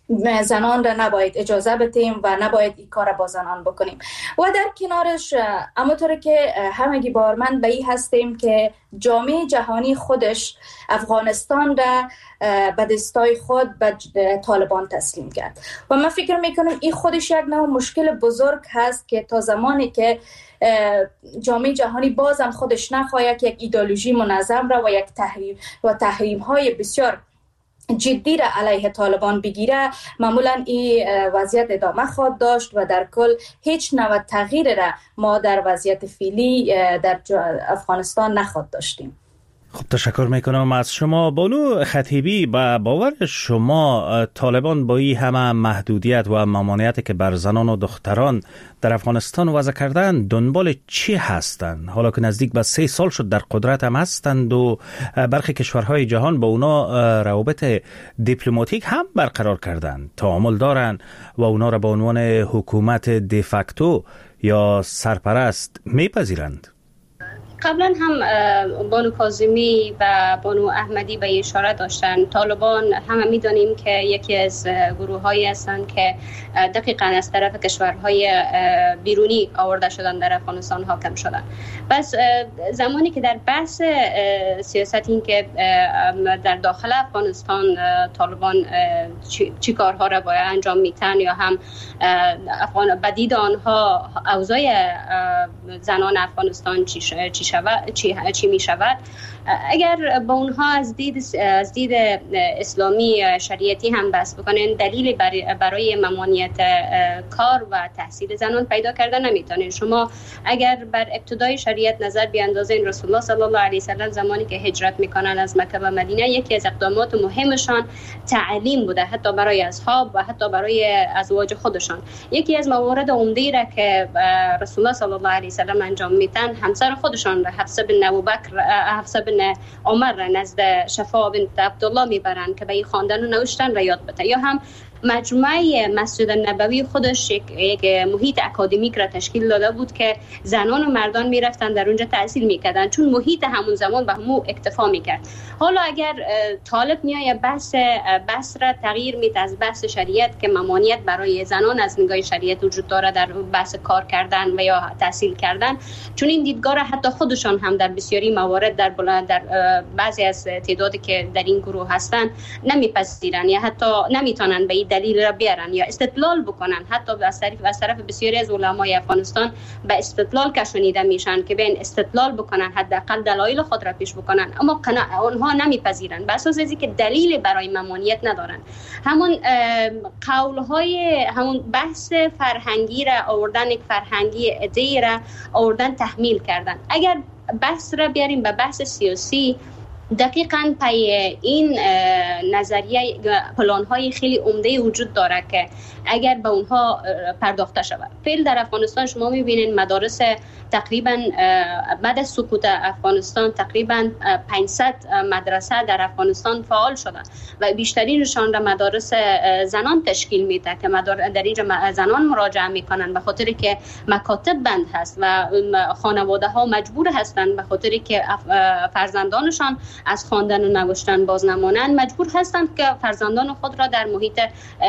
زنان را نباید اجازه بدیم و نباید این کار با زنان بکنیم. و در کنارش همونطور که همگی بارمند به این هستیم که جامعه جهانی خودش افغانستان را به دستای خود به طالبان تسلیم کرد و من فکر میکنم این خودش یک نوع مشکل بزرگ هست که تا زمانی که جامعه جهانی بازم خودش نخواهد یک ایدئولوژی منظم را و یک تحریم های بسیار جدی را علیه طالبان بگیره، معمولا این وضعیت ادامه خواهد داشت و در کل هیچ نوع تغییر را ما در وضعیت فعلی در افغانستان نخواهد داشتیم. خب تشکر میکنم از شما. بانو خطیبی، با باور شما طالبان با این همه محدودیت و ممانعتی که بر زنان و دختران در افغانستان وضع کردن دنبال چی هستند؟ حالا که نزدیک به 3 سال شد در قدرت هم هستند و برخی کشورهای جهان با اونا روابط دیپلماتیک هم برقرار کردند، تعامل دارند و اونا را به عنوان حکومت دیفاکتو یا سرپرست میپذیرند. قبلا هم بانو کاظمی و بانو احمدی به اشاره داشتن. طالبان همه میدانیم که یکی از گروه هایی هستند که دقیقاً از طرف کشورهای بیرونی آورده شدن در افغانستان حاکم شدن. بس زمانی که در بحث سیاست این که در داخل افغانستان طالبان چی کارها را باید انجام میتن یا هم بدید آنها اوضاع زنان افغانستان چی می شود، اگر با اونها از دید اسلامی شریعتی هم بحث بکنن، دلیل برای ممانعت کار و تحصیل زنان پیدا کردن نمیتونین. شما اگر بر ابتدای شریعت نظر بیاندازین، رسول الله صلی الله علیه و سلم زمانی که هجرت میکنن از مکه و مدینه، یکی از اقدامات مهمشان تعلیم بوده، حتی برای اصحاب و حتی برای ازواج خودشان. یکی از موارد عمده را که رسول الله صلی الله علیه و سلم انجام میدن، همسر خودشان را حفصه بن عمر نزد شفا بنت عبدالله میبرن که به این خواندن و نوشتن را یاد بده، یا هم مجموعه مسجد نبوی خودش یک محیط اکادمیک را تشکیل داده بود که زنان و مردان میرفتن در اونجا تحصیل میکردن، چون محیط همون زمان به همو اکتفا میکرد. حالا اگر طالب میایه بحث را تغییر میده از بحث شریعت که ممانعت برای زنان از نگاه شریعت وجود داره در بحث کار کردن و یا تحصیل کردن، چون این دیدگاه را حتی خودشان هم در بسیاری موارد در بعضی از تعدادی که در این گروه هستن نمیپذیرن یا حتی نمیتونن به دلیل را بیارن یا استدلال بکنن. حتی از طرف بسیاری از علمای افغانستان به استدلال کشانیده میشن که بیان استدلال بکنن، حداقل دلایل خود را پیش بکنن، اما اونها نمیپذیرن به اساس اینکه که دلیل برای ممانعت ندارن. همون قولهای همون بحث فرهنگی را آوردن، یک فرهنگی ایده را آوردن تحمیل کردن. اگر بحث را بیاریم به بحث سیاسی، دقیقاً پای این نظریه پلان‌های خیلی عمده وجود داره که اگر به اونها پرداخته شود. فعلا در افغانستان شما می‌بینید مدارس تقریباً بعد از سقوط افغانستان تقریباً 500 مدرسه در افغانستان فعال شده و بیشترینشان را مدارس زنان تشکیل میده که در اینجا زنان مراجعه میکنن به خاطر که مکاتب بند هست و خانواده ها مجبور هستند به خاطر که فرزندانشان از خواندن و نوشتن باز نمانند، مجبور هستند که فرزندان خود را در محیط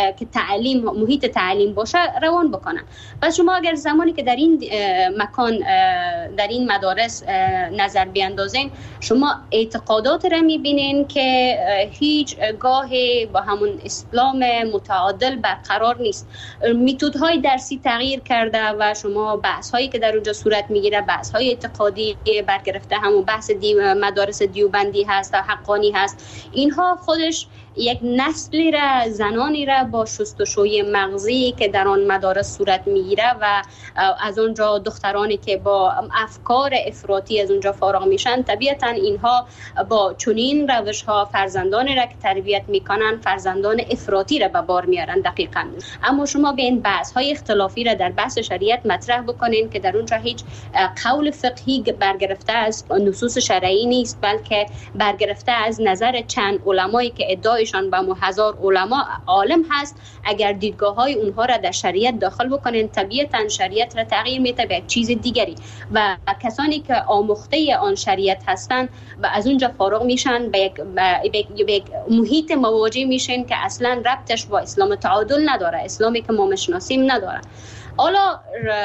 تعلیم باشه روان بکنن. پس شما اگر زمانی که در این مکان در این مدارس نظر بیاندازین، شما اعتقادات را میبینین که هیچ گاهی با همون اسلام متعادل برقرار نیست. میتودهای درسی تغییر کرده و شما بحث هایی که در اونجا صورت میگیره بحث های اعتقادی برگرفته، همون بحث مدارس دیوبندی هست و حقانی هست. اینها خودش یک نسلی را، زنانی را با شستشوی مغزی که در آن مدارس صورت میگیره و از اونجا دخترانی که با افکار افراطی از اونجا فارغ میشن، طبیعتا اینها با چنین روش ها فرزندانی را که تربیت میکنن فرزندان افراطی را به بار میارن. دقیقاً. اما شما به این بحث های اختلافی را در بحث شریعت مطرح بکنین که در اونجا هیچ قول فقهی برگرفته از نصوص شرعی نیست، بلکه برگرفته از نظر چند علمایی که ادعای دیدگاهشان با هزار علما عالم هست، اگر دیدگاه های اونها را در شریعت داخل بکنین طبیعتا شریعت را تغییر میده به یک چیز دیگری و کسانی که آموخته آن شریعت هستند و از اونجا فارغ میشن به یک محیط مواجه میشن که اصلا ربطش با اسلام تعادل نداره، اسلامی که ما میشناسیم نداره. حالا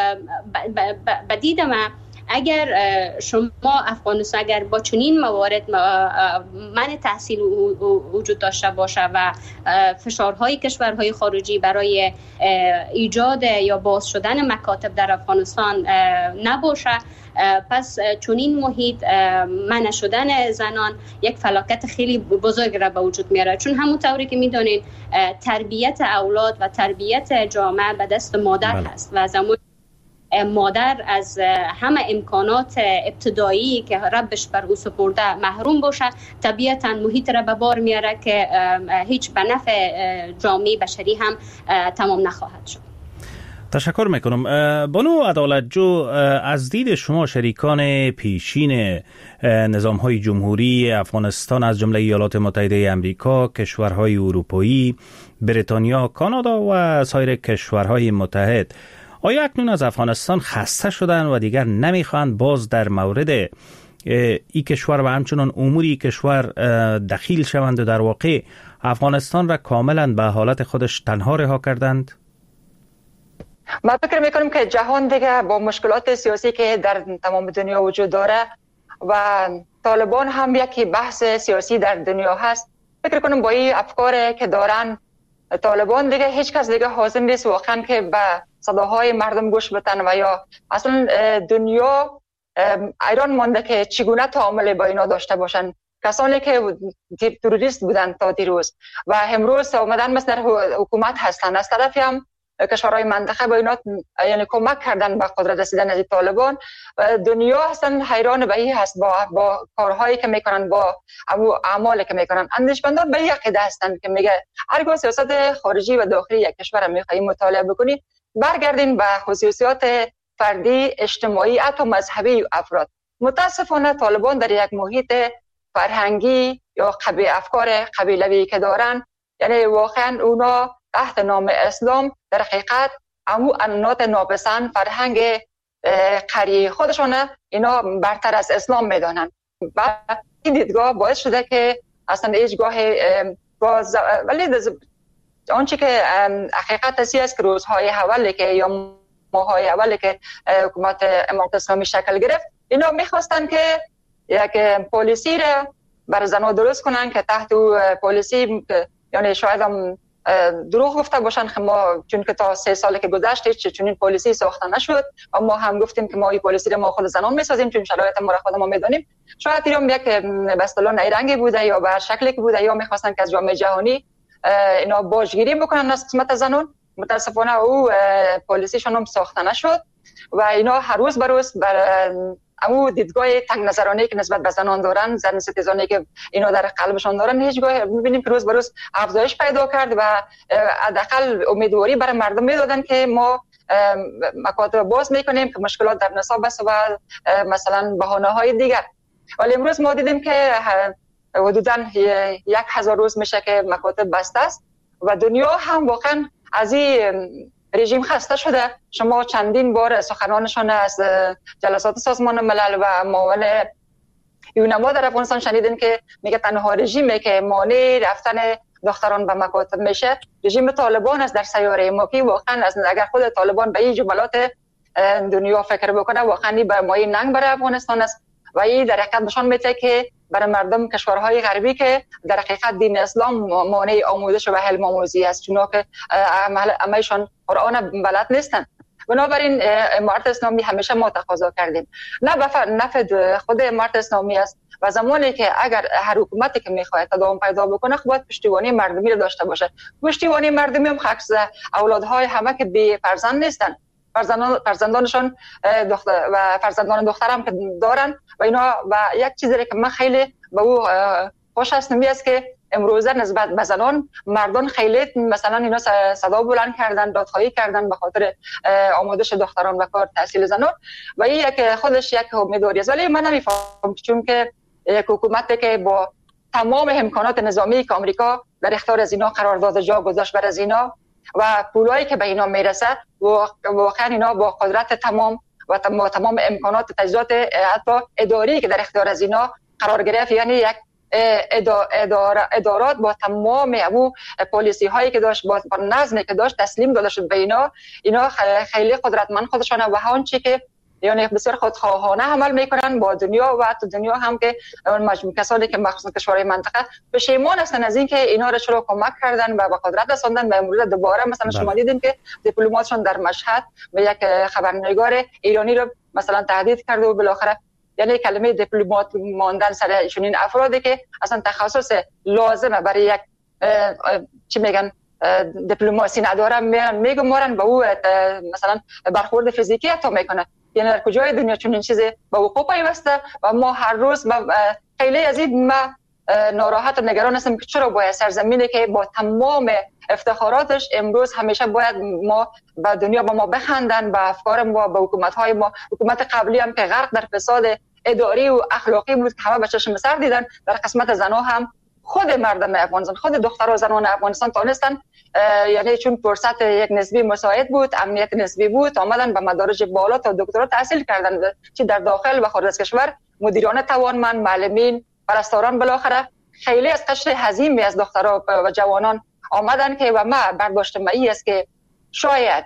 بدید من اگر شما افغانستان اگر با چنین موارد منع تحصیل وجود داشته باشه و فشارهای کشورهای خارجی برای ایجاد یا باز شدن مکاتب در افغانستان نباشه، پس چنین محیط منع شدن زنان یک فلاکت خیلی بزرگ را به وجود میاره، چون همونطوری که میدونین تربیت اولاد و تربیت جامعه به دست مادر هست و زمان مادر از همه امکانات ابتدایی که ربش بر او سپرده محروم باشه، طبیعتا محیط را به بار میاره که هیچ به نفع جامعه بشری هم تمام نخواهد شد. تشکر میکنم. بانو عدالت جو، از دید شما شریکان پیشین نظام‌های جمهوری افغانستان از جمله ایالات متحده آمریکا، کشورهای اروپایی، بریتانیا، کانادا و سایر کشورهای متحد آیا اکنون از افغانستان خسته شدن و دیگر نمیخواهند باز در مورد این کشور و همچنان اموری کشور دخیل شوند و در واقع افغانستان را کاملا به حالت خودش تنها رها کردند؟ ما فکر میکنم که جهان دیگه با مشکلات سیاسی که در تمام دنیا وجود داره و طالبان هم یکی بحث سیاسی در دنیا هست، فکر کنم با این افکار که دارن طالبان دیگه هیچ کس دیگه حاضر نیست واقعا که به صداهای مردم گوش بدن و یا اصلا دنیا ایران مانده که چگونه تعامل با اینا داشته باشن. کسانی که تروریست بودن تا دیروز و امروز اومدن مثل حکومت هستن، از طرفی هم کشورهای منطقه با اینا یعنی کمک کردن به قدرت رسیدن از طالبان. دنیا اصلا حیران به این هست با کارهایی که میکنن، با اعمالی که میکنن. اندیشمندان به یک عقیده هستند که میگه هرگاه سیاست خارجی و داخلی یک کشور میخوایی مطالعه بکنی، برگردین به خصوصیات فردی، اجتماعی، حتی مذهبی افراد. متاسفانه طالبان در یک محیط فرهنگی یا افکار قبیلوی که دارن، یعنی واقعا اونا تحت نام اسلام در حقیقت امو انات ناپسند فرهنگ قری خودشونه اینا برتر از اسلام میدانن و این دیدگاه باعث شده که اصلا هیچگاه ولی آنچه که حقیقت اسی است که روزهای اولی که یا ماهای اولی که حکومت امارت اسلامی شکل گرفت، اینا میخواستن که یک پالیسی را بر زنها درست کنن که تحت پالیسی یعنی شاید هم دروغ گفته باشن که ما چون که تا 3 سال که گذشت چون این پالیسی ساخته نشد و ما هم گفتیم که ما این پالیسی رو ما خود زنان میسازیم چون شرایط ما را خود ما میدونیم. شاید ایران یک بستلون رنگی بوده یا به شکلی که بوده یا میخواستن که از جامعه جهانی اینا باجگیری بکنن از قسمت زنان. متاسفانه او پالیسیشون هم ساخته نشد و اینا هر روز به روز بر امو دیدگاه تنگ نظرانه که نسبت به زنان دارن، زن ستیزانه که اینا در قلبشان دارن، هیچگاه میبینیم که روز به روز افزایش پیدا کرد و حداقل امیدواری برای مردم میدادن که ما مکاتب باز میکنیم که مشکلات در نصاب است و مثلا بهانه‌های دیگر. ولی امروز ما دیدیم که حدوداً 1000 روز میشه که مکاتب بسته است و دنیا هم واقعا از این رژیم خسته شده. شما چندین بار سخنانشان از جلسات سازمان ملل و معاون یونما در افغانستان شنیدین که میگه تنها رژیمی که مانع رفتن دختران به مکاتب میشه رژیم طالبان است در سیاره ما، که واقعا اگر خود طالبان به این جملات دنیا فکر بکنه واقعا به مایه ننگ برای افغانستان است و این در حقیقت نشان میده که برای مردم کشورهای غربی که در حقیقت دین اسلام مانع آموزش و علم آموزی است، چون که همه‌شان قرآن بلد نیستن. بنابراین امارت اسلامی همیشه ما تقاضا کردیم نفع خود امارت اسلامی است و زمانی که اگر هر حکومتی که میخواد تداوم پیدا بکنه باید پشتیبانی مردمی رو داشته باشه. پشتیبانی مردمی هم خاص اولادهای همه که بی فرزند نیستن، فرزندانشان دختر و فرزندان دخترم که دارن و اینا. و یک چیزی که من خیلی به او خوش هستم است که امروزه نسبت به زنان مردان خیلی مثلا اینا صدا بلند کردن، دادخواهی کردن به خاطر آموزش دختران و کار تحصیل زنان و این یک خودش یک امیدواری است. ولی من نمیفهمم چون که یک حکومتی که با تمام امکانات نظامی که آمریکا در اختیار از اینا قرار داده جا گذاشت بر از اینا و پولایی که به اینا میرسه واقعا اینا با قدرت تمام و تمام امکانات تجهیزات حتی اداری که در اختیار از اینا قرار گرفت. یعنی یک ادارات با تمام او پالیسی هایی که داشت با نظمی که داشت تسلیم داده شد به اینا خیلی قدرتمند خودشانه و هر چی که یعنی بسیار خودخواهانه عمل میکنن با دنیا و حتی دنیا هم که مجموع کسانی که مخصوصا کشورهای منطقه پشیمان هستن از اینکه اینا را چرا کمک کردن و به قدرت رساندن. به امروز دوباره مثلا شما دیدین که دیپلماتشون در مشهد به یک خبرنگار ایرانی رو مثلا تهدید کرد و بالاخره یعنی کلمه دیپلمات ماندن سر چنین افرادی که اصلا تخصص لازمه برای یک چی میگن دیپلماسی نداره میگمارن به او مثلا برخورد فیزیکی حتی میکنه. یعنی در کجای دنیا چنین چیزی به وقوع پیوسته و ما هر روز خیلی از این ما ناراحت و نگران هستم که چرا باید سرزمینی که با تمام افتخاراتش امروز همیشه باید ما به دنیا با ما بخندن، به افکار ما، به حکومت‌های ما، حکومت قبلی هم که غرق در فساد اداری و اخلاقی بود که همه به چشم سر دیدن، در قسمت زنها هم خود مردم افغانستان، خود دخترها و زنان افغانستان تونستن یعنی چون فرصت یک نسبی مساعد بود، امنیت نسبی بود، آمدن به مدارج بالا تا دکترا تحصیل کردن، چه در داخل و خارج از کشور، مدیران توانمند، معلمین، پرستاران. بالاخره خیلی از قشر عظیمی از دخترها و جوانان آمدن که و ما برداشت مایی است که شاید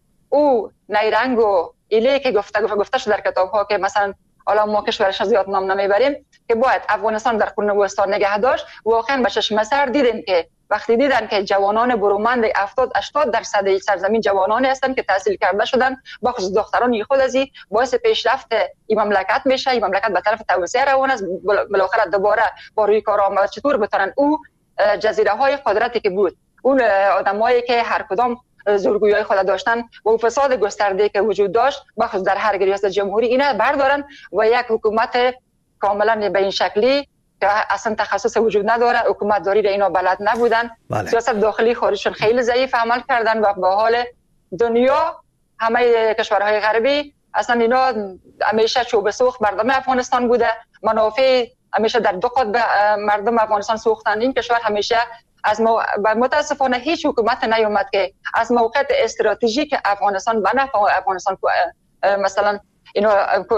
او نیرنگ و ایله که گفته شده در کتاب ها که مثلا حالا ما کشورش زیاد نام نمیبریم که باید افغانستان در قرون وسطا نگه داشت، واقعا به چشم سر دیدیم که وقتی دیدن که جوانان برومند 70-80% سرزمین جوانانی هستند که تحصیل کرده شدن، با خصوص دختران خود از باعث پیشرفت این مملکت میشه، این مملکت به طرف توسعه روان است. بالاخره دوباره با روی کار آمد چطور بتونن او جزیره های قدرتی که بود، اون آدمایی که هر کدام زورگویی خود داشتن و فساد گسترده که وجود داشت بخصوص در هر ریاست جمهوری، اینا بردارن و یک حکومت کاملا به این شکلی که اصلا تخصص وجود نداره، حکومت داری را اینا بلد نبودن. سیاست داخلی خارجشون خیلی ضعیف عمل کردن و به حال دنیا همه کشورهای غربی اصلا اینا همیشه چوب سوخت مردم افغانستان بوده، منافع همیشه در دو قطب مردم افغانستان سوختن. این کشور همیشه از متاسفانه هیچ حکومت نیومد که از موقعیت استراتژیک افغانستان به نفع افغانستان مثلا اینو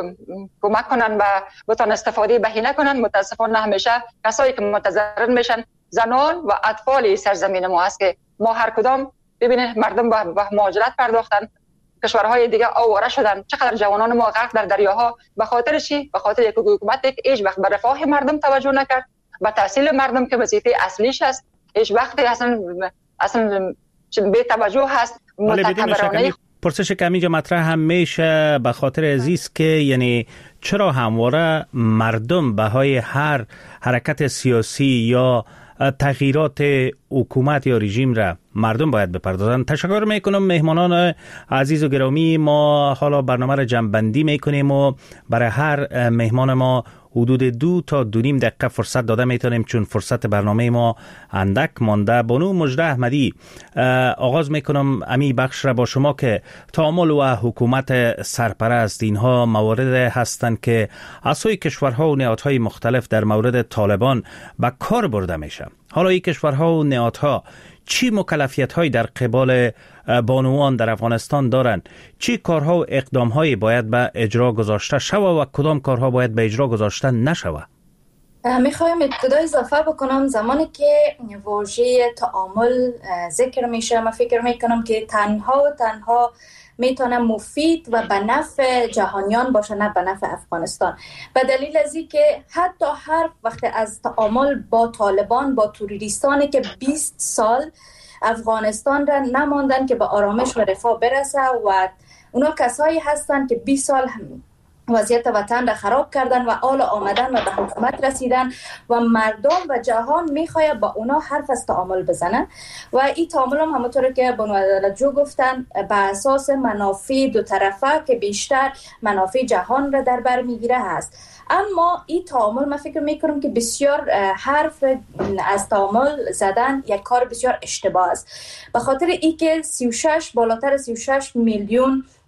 کمک کنن و بتونن استفاده بهینه کنن. متاسفانه همیشه کسایی که متضرر میشن زنان و اطفال سرزمین ما است که ما هر کدام ببینید مردم به مهاجرت پرداختن، کشورهای دیگه آواره شدن، چقدر جوانان ما غرق در دریاها. به خاطر چی؟ به خاطر یک حکومتی که هیچ وقت به رفاه مردم توجه نکرد، به تحصیل مردم که وظیفه اصلیش است هیچ وقت اصلا بی توجه هست. متکبرانه پرسش که اینجا مطرح هم میشه به خاطر عزیز که یعنی چرا همواره مردم بهای هر حرکت سیاسی یا تغییرات حکومت یا رژیم را مردم باید بپردازند. تشکر میکنم مهمانان عزیز و گرامی. ما حالا برنامه را جمع‌بندی میکنیم و برای هر مهمان ما حدود 2 تا 2.5 دقیقه فرصت داده میتونیم چون فرصت برنامه ما اندک مانده. بانو مجده احمدی، آغاز میکنم امی بخش را با شما که تعامل و حکومت سرپرست اینها موارد هستند که از سوی کشورها و نهادهای مختلف در مورد طالبان به کار برده میشه. حالا این کشورها و نهادها چی مکلفیت‌هایی در قبال بانوان در افغانستان دارند؟ چی کارها و اقدام‌هایی باید به اجرا گذاشته شوه و کدام کارها باید به اجرا گذاشته نشوه؟ میخوایم ابتدا اضافه بکنم زمانی که واژه تعامل ذکر میشه من فکر میکنم که تنها میتونه مفید و به نفع جهانیان باشه، نه به نفع افغانستان. به دلیل از این که حتی هر وقت از تعامل با طالبان، با توریستانی که 20 سال افغانستان را نماندن که به آرامش و رفاه برسه و اونا کسایی هستن که 20 سال وضعیت وطن را خراب کردن و حالا آمدن و به حکومت رسیدن و مردم و جهان میخواد با اونا حرف از تعامل بزنن و این تعامل هم همونطور که بانو عدالتجو گفتن به اساس منافع دو طرفه که بیشتر منافع جهان را در بر میگیره هست. اما این تعامل من فکر میکنم که بسیار حرف از تعامل زدن یک کار بسیار اشتباه است، به خاطر ای که بالاتر 36 میلیون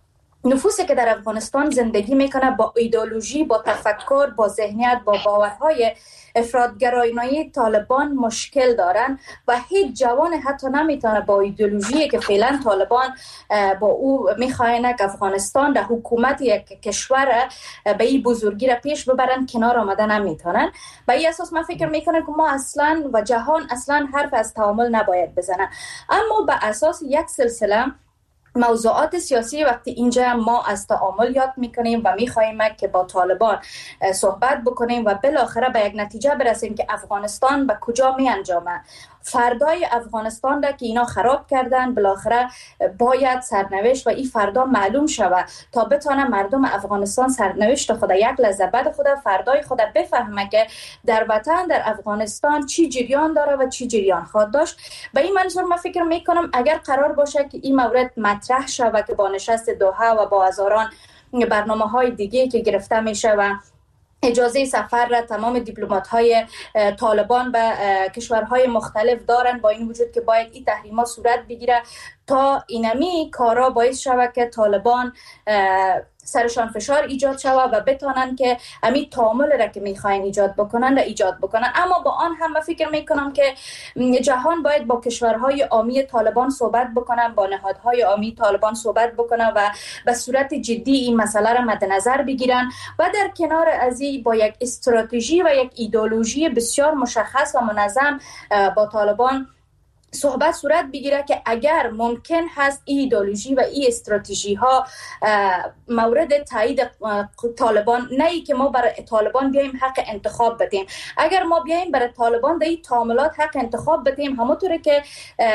نفوسی که در افغانستان زندگی میکنه با ایدئولوژی، با تفکر، با ذهنیت، با باورهای افراطگرایی طالبان مشکل دارن و هیچ جوان حتی نمیتونه با ایدئولوژی که فعلا طالبان با او میخواین که افغانستان در حکومت یک کشور به این بزرگی را پیش ببرن کنار آمده نمیتونن. به این اساس من فکر میکنم که ما اصلا و جهان اصلا حرف از تعامل نباید بزنن، اما به اساس یک سلسله موضوعات سیاسی وقتی اینجا ما از تعامل یاد میکنیم و میخوایم که با طالبان صحبت بکنیم و بالاخره به یک نتیجه برسیم که افغانستان به کجا می انجامه، فردای افغانستان را که اینا خراب کردن بالاخره باید سرنوشت و این فردا معلوم شود تا بتونه مردم افغانستان سرنوشت خود یک لحظه بعد خود فردای خود بفهمه که در وطن در افغانستان چی جریان داره و چی جریان خواهد داشت. به این منظور من فکر میکنم اگر قرار باشه که این مورد مطرح شود که با نشست دوحه و با هزاران برنامه‌های دیگه که گرفته میشه و اجازه سفر را تمام دیپلمات‌های طالبان به کشورهای مختلف دارن، با این وجود که باید این تحریم‌ها صورت بگیره تا اینمی کارا باعث شود که طالبان سرشان فشار ایجاد شود و بتونن که همین تعامل را که میخواین ایجاد بکنن را ایجاد بکنن. اما با آن هم من فکر میکنم که جهان باید با کشورهای عامی طالبان صحبت بکنن، با نهادهای عامی طالبان صحبت بکنن و به صورت جدی این مسئله را مد نظر بگیرن و در کنار از این با یک استراتژی و یک ایدئولوژی بسیار مشخص و منظم با طالبان صحبت صورت بگیره که اگر ممکن هست این ایدئولوژی و این استراتژی ها مورد تایید طالبان، نه ای که ما برای طالبان بیایم حق انتخاب بدیم. اگر ما بیایم برای طالبان در این تعاملات حق انتخاب بدیم، همونطوری که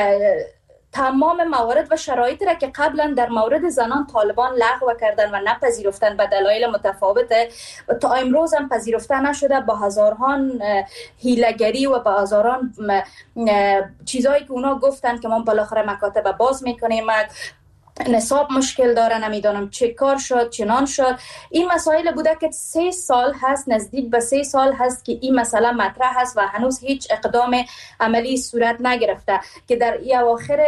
تمام موارد و شرایطی را که قبلا در مورد زنان طالبان لغو کردن و نپذیرفتن به دلایل متفاوت، تا امروز هم پذیرفته نشده، با هزاران حیله‌گری و با هزاران چیزایی که اونا گفتن که ما بالاخره مکاتب باز میکنیم، نصاب مشکل داره، نمیدونم چه کار شد چنان شد. این مسائل بوده که 3 سال هست، نزدیک به 3 سال هست که این مسئله مطرح هست و هنوز هیچ اقدام عملی صورت نگرفته که در این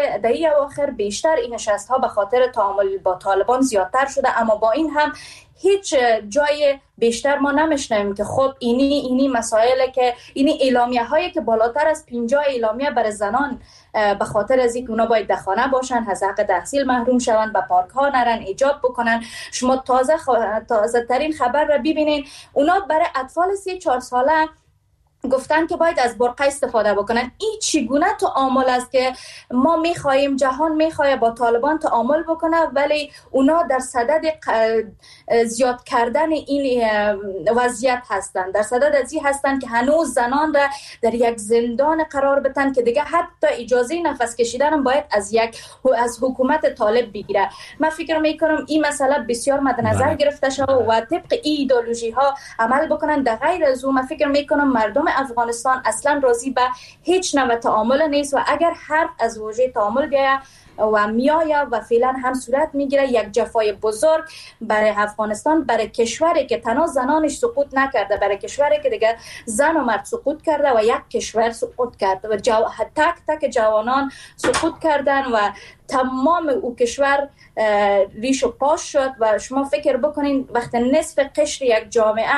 اواخر بیشتر این نشست ها به خاطر تعامل با طالبان زیادتر شده، اما با این هم هیچ جای بیشتر ما نمیشنیم که خب اینی مسائل که اینی اعلامیه هایی که بالاتر از 50 اعلامیه برای زنان به خاطر از اینکه اونا باید در خانه باشن، از حق تحصیل محروم شوند، به پارک ها نرن، ایجاب بکنن. شما تازه ترین خبر را ببینین، اونا برای اطفال 3-4 ساله گفتن که باید از برقه استفاده بکنن. این چگونه تعامل است که ما میخواهیم، جهان میخواه با طالبان تعامل بکنه ولی اونا در صدد زیاد کردن این وضعیت هستند، در صدد از این هستند که هنوز زنان را در یک زندان قرار بدن که دیگه حتی اجازه نفس کشیدن هم باید از حکومت طالب بگیره. من فکر میکنم این مسئله بسیار مد نظر گرفته شده و طبق ایدئولوژی ها عمل بکنن. در غیر از اون من فکر میکنم مردم افغانستان اصلا راضی به هیچ نوع تعامل نیست و اگر حرف از واژه تعامل بیاید و میآید و فعلا هم صورت میگیره، یک جفای بزرگ برای افغانستان، برای کشوری که تنها زنانش سقوط نکرده، برای کشوری که دیگه زن و مرد سقوط کرده و یک کشور سقوط کرده و تک تک جوانان سقوط کردن و تمام او کشور ریش و پاش شد. و شما فکر بکنین وقتی نصف قشر یک جامعه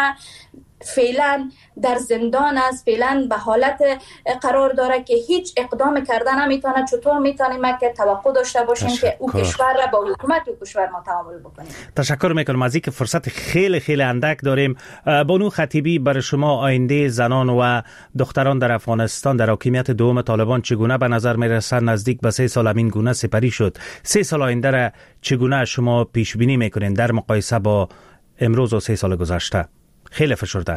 فعلا در زندان است، فعلا به حالت قرار داره که هیچ اقدام کردن نمیتونه، چطور میتونیم که توقع داشته باشیم که او کشور را با حکومت او کشور ما تعامل بکنیم؟ تشکر میکنم. از اینکه فرصت خیلی اندک داریم، بانو خطیبی، برای شما آینده زنان و دختران در افغانستان در حاکمیت دوم طالبان چگونه به نظر میرسه؟ نزدیک به 3 سال همین گونه سپری شد. 3 سال آینده را چگونه شما پیش بینی میکنین در مقایسه با امروز و 3 سال گذشته؟ خیلی فشرده.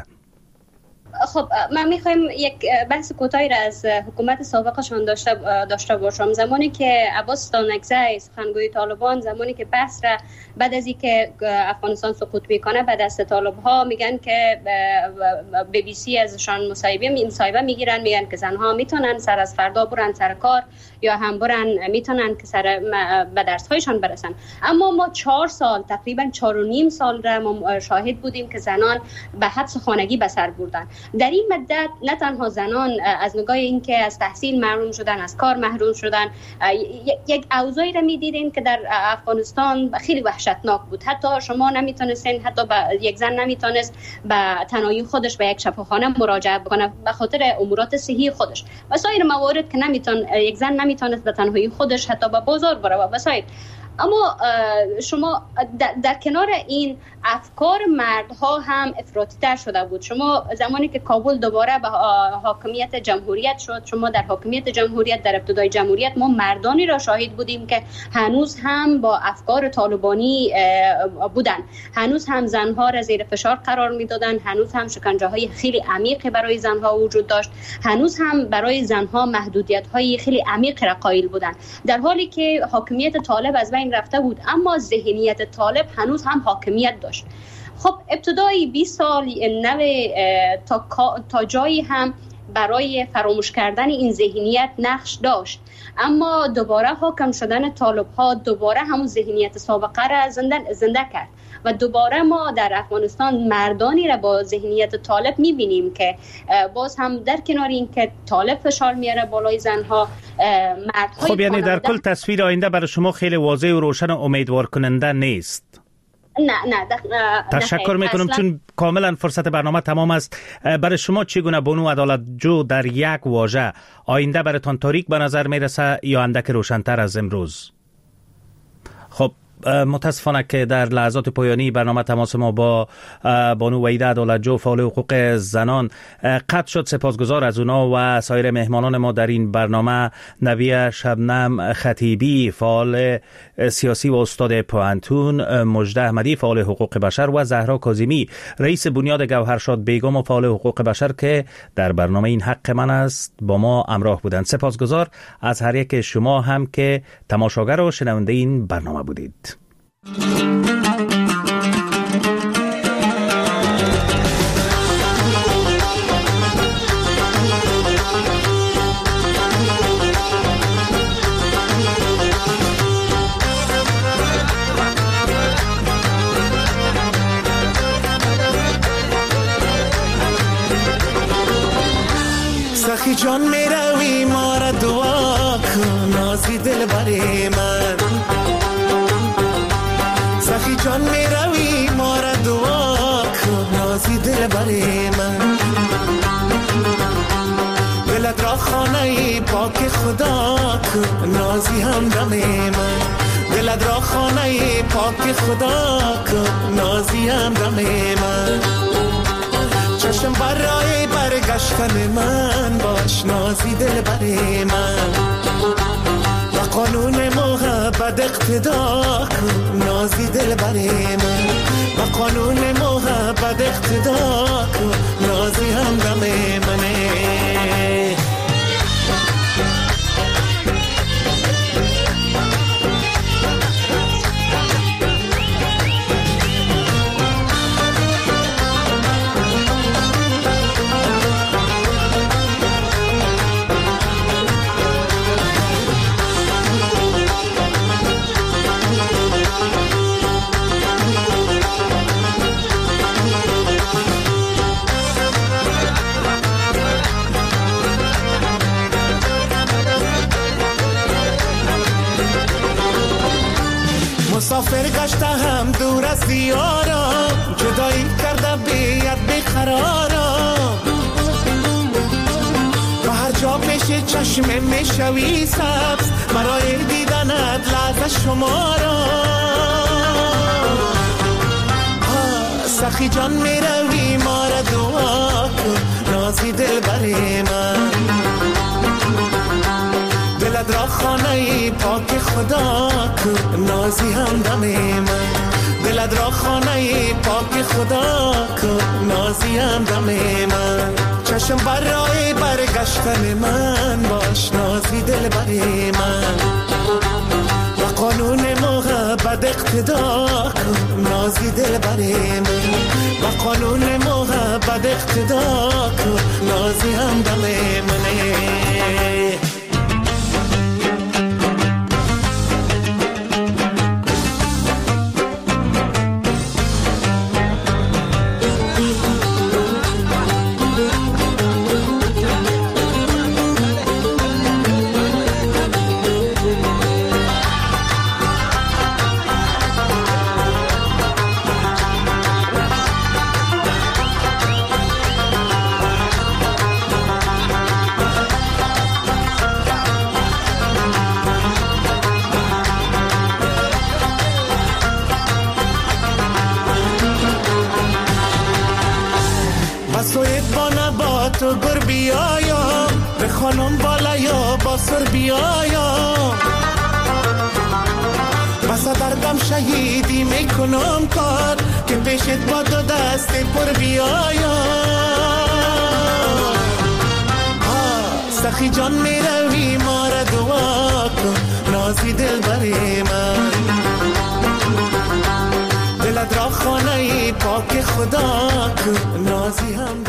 خب من میخوایم یک بحث کوتاهی را از حکومت سابقشان داشته باشم. زمانی که عباس دانکزی سخنگوی طالبان، زمانی که بحث را بعد از اینکه افغانستان سقوط میکنه به دست طالب ها، میگن که BBC ازشان مصاحبه میگیرن، میگن که زنها میتونن سر از فردا برن سر کار یا هم برن میتونن که سر به درس هایشان برسن. اما ما 4 سال تقریبا 4.5 سال را ما شاهد بودیم که زنان به حبس خانگی به سر بردن. در این مدت نه تنها زنان از نگاه اینکه از تحصیل محروم شدن، از کار محروم شدن، یک اوضاعی را می‌دیدین که در افغانستان خیلی وحشتناک بود. حتی شما نمیتونستین، حتی یک زن نمیتونست به تنهایی خودش به یک شفاخانه مراجعه بکنه به خاطر امورات صحی خودش و سایر موارد که یک زن نمیتونست به تنهایی خودش حتی به بازار بره و وسایل. اما شما در کنار این افکار مردها هم افراطی تر شده بود. شما زمانی که کابل دوباره به حاکمیت جمهوریت شد، شما در حاکمیت جمهوریت، در ابتدای جمهوریت ما مردانی را شاهد بودیم که هنوز هم با افکار طالبانی بودن، هنوز هم زنها را زیر فشار قرار میدادن، هنوز هم شکنجه های خیلی عمیقی برای زنها وجود داشت، هنوز هم برای زنها محدودیت های خیلی عمیق را قائل بودن، در حالی که حاکمیت طالب از بین رفته بود اما ذهنیت طالب هنوز هم حاکمیت داشت. خب ابتدای 20 سال تا جایی هم برای فراموش کردن این ذهنیت نقش داشت، اما دوباره حاکم شدن طالب ها دوباره همون ذهنیت سابقه را زنده کرد و دوباره ما در افغانستان مردانی را با ذهنیت طالب میبینیم که باز هم در کنار این که طالب فشار میاره بالای زنها، مردهای خب یعنی در کل تصویر آینده برای شما خیلی واضح و روشن و امیدوار کننده نیست. نه تشکر میکنم چون کاملا فرصت برنامه تمام است. برای شما چگونه بانو عدالت جو در یک واژه آینده براتان تاریک به نظر میرسه یا اندک روشن‌تر از امروز؟ خب متاسفانه که در لحظات پایانی برنامه تماس ما با بانو وحیده عدالت جو فعال حقوق زنان قطع شد. سپاسگزار از اونا و سایر مهمانان ما در این برنامه: نویه شبنم خطیبی فعال سیاسی و استاد پوهنتون، مجده احمدی فعال حقوق بشر و زهرا کاظمی رئیس بنیاد گوهرشاد بیگم و فعال حقوق بشر که در برنامه این حق من است با ما همراه بودند. سپاسگزار از هر یک شما هم که تماشاگر و شنونده این برنامه بودید. سخی جان میروی ما را دعا کن نازی دل بری من، سخی جان میروی ما را دعا کن نازی دل بری من، دلت را خانه پاک خدا کن نازی همدم من، دلت را خانه پاک خدا کن نازی همدم من، چشم برای برگشتن من باش نازی دل بری من، و قانون محبت اقتدا کن نازی دل بری من، و قانون محبت اقتدا کن نازی همدم منه. مسافر گشتم دور از دیارم، جدایی کردم بیاد بیقرارم، و هر جا پیش چشم میشوی سبز برای دیدنت لحظه شمارم، سخی جان میروی ما را دعا کن نازی دل بری من، دلت را خانه پاک خدا کن نازی همدم من، دلت را خانه پاک خدا کن نازی همدم من، چشم برای برگشتن من باش نازی دل بری من، و قانون محبت اقتدا کن نازی دل بری من، و قانون محبت اقتدا کن نازی همدم منه. کنم بالا یا با سر بیایا بسا دردم شهیدی میکنم کار که پیشت با دو دست پر بیایا سخی جان میروی ما را دعا کن نازی دل بری من دلت را خانه پاک خدا کن نازی هم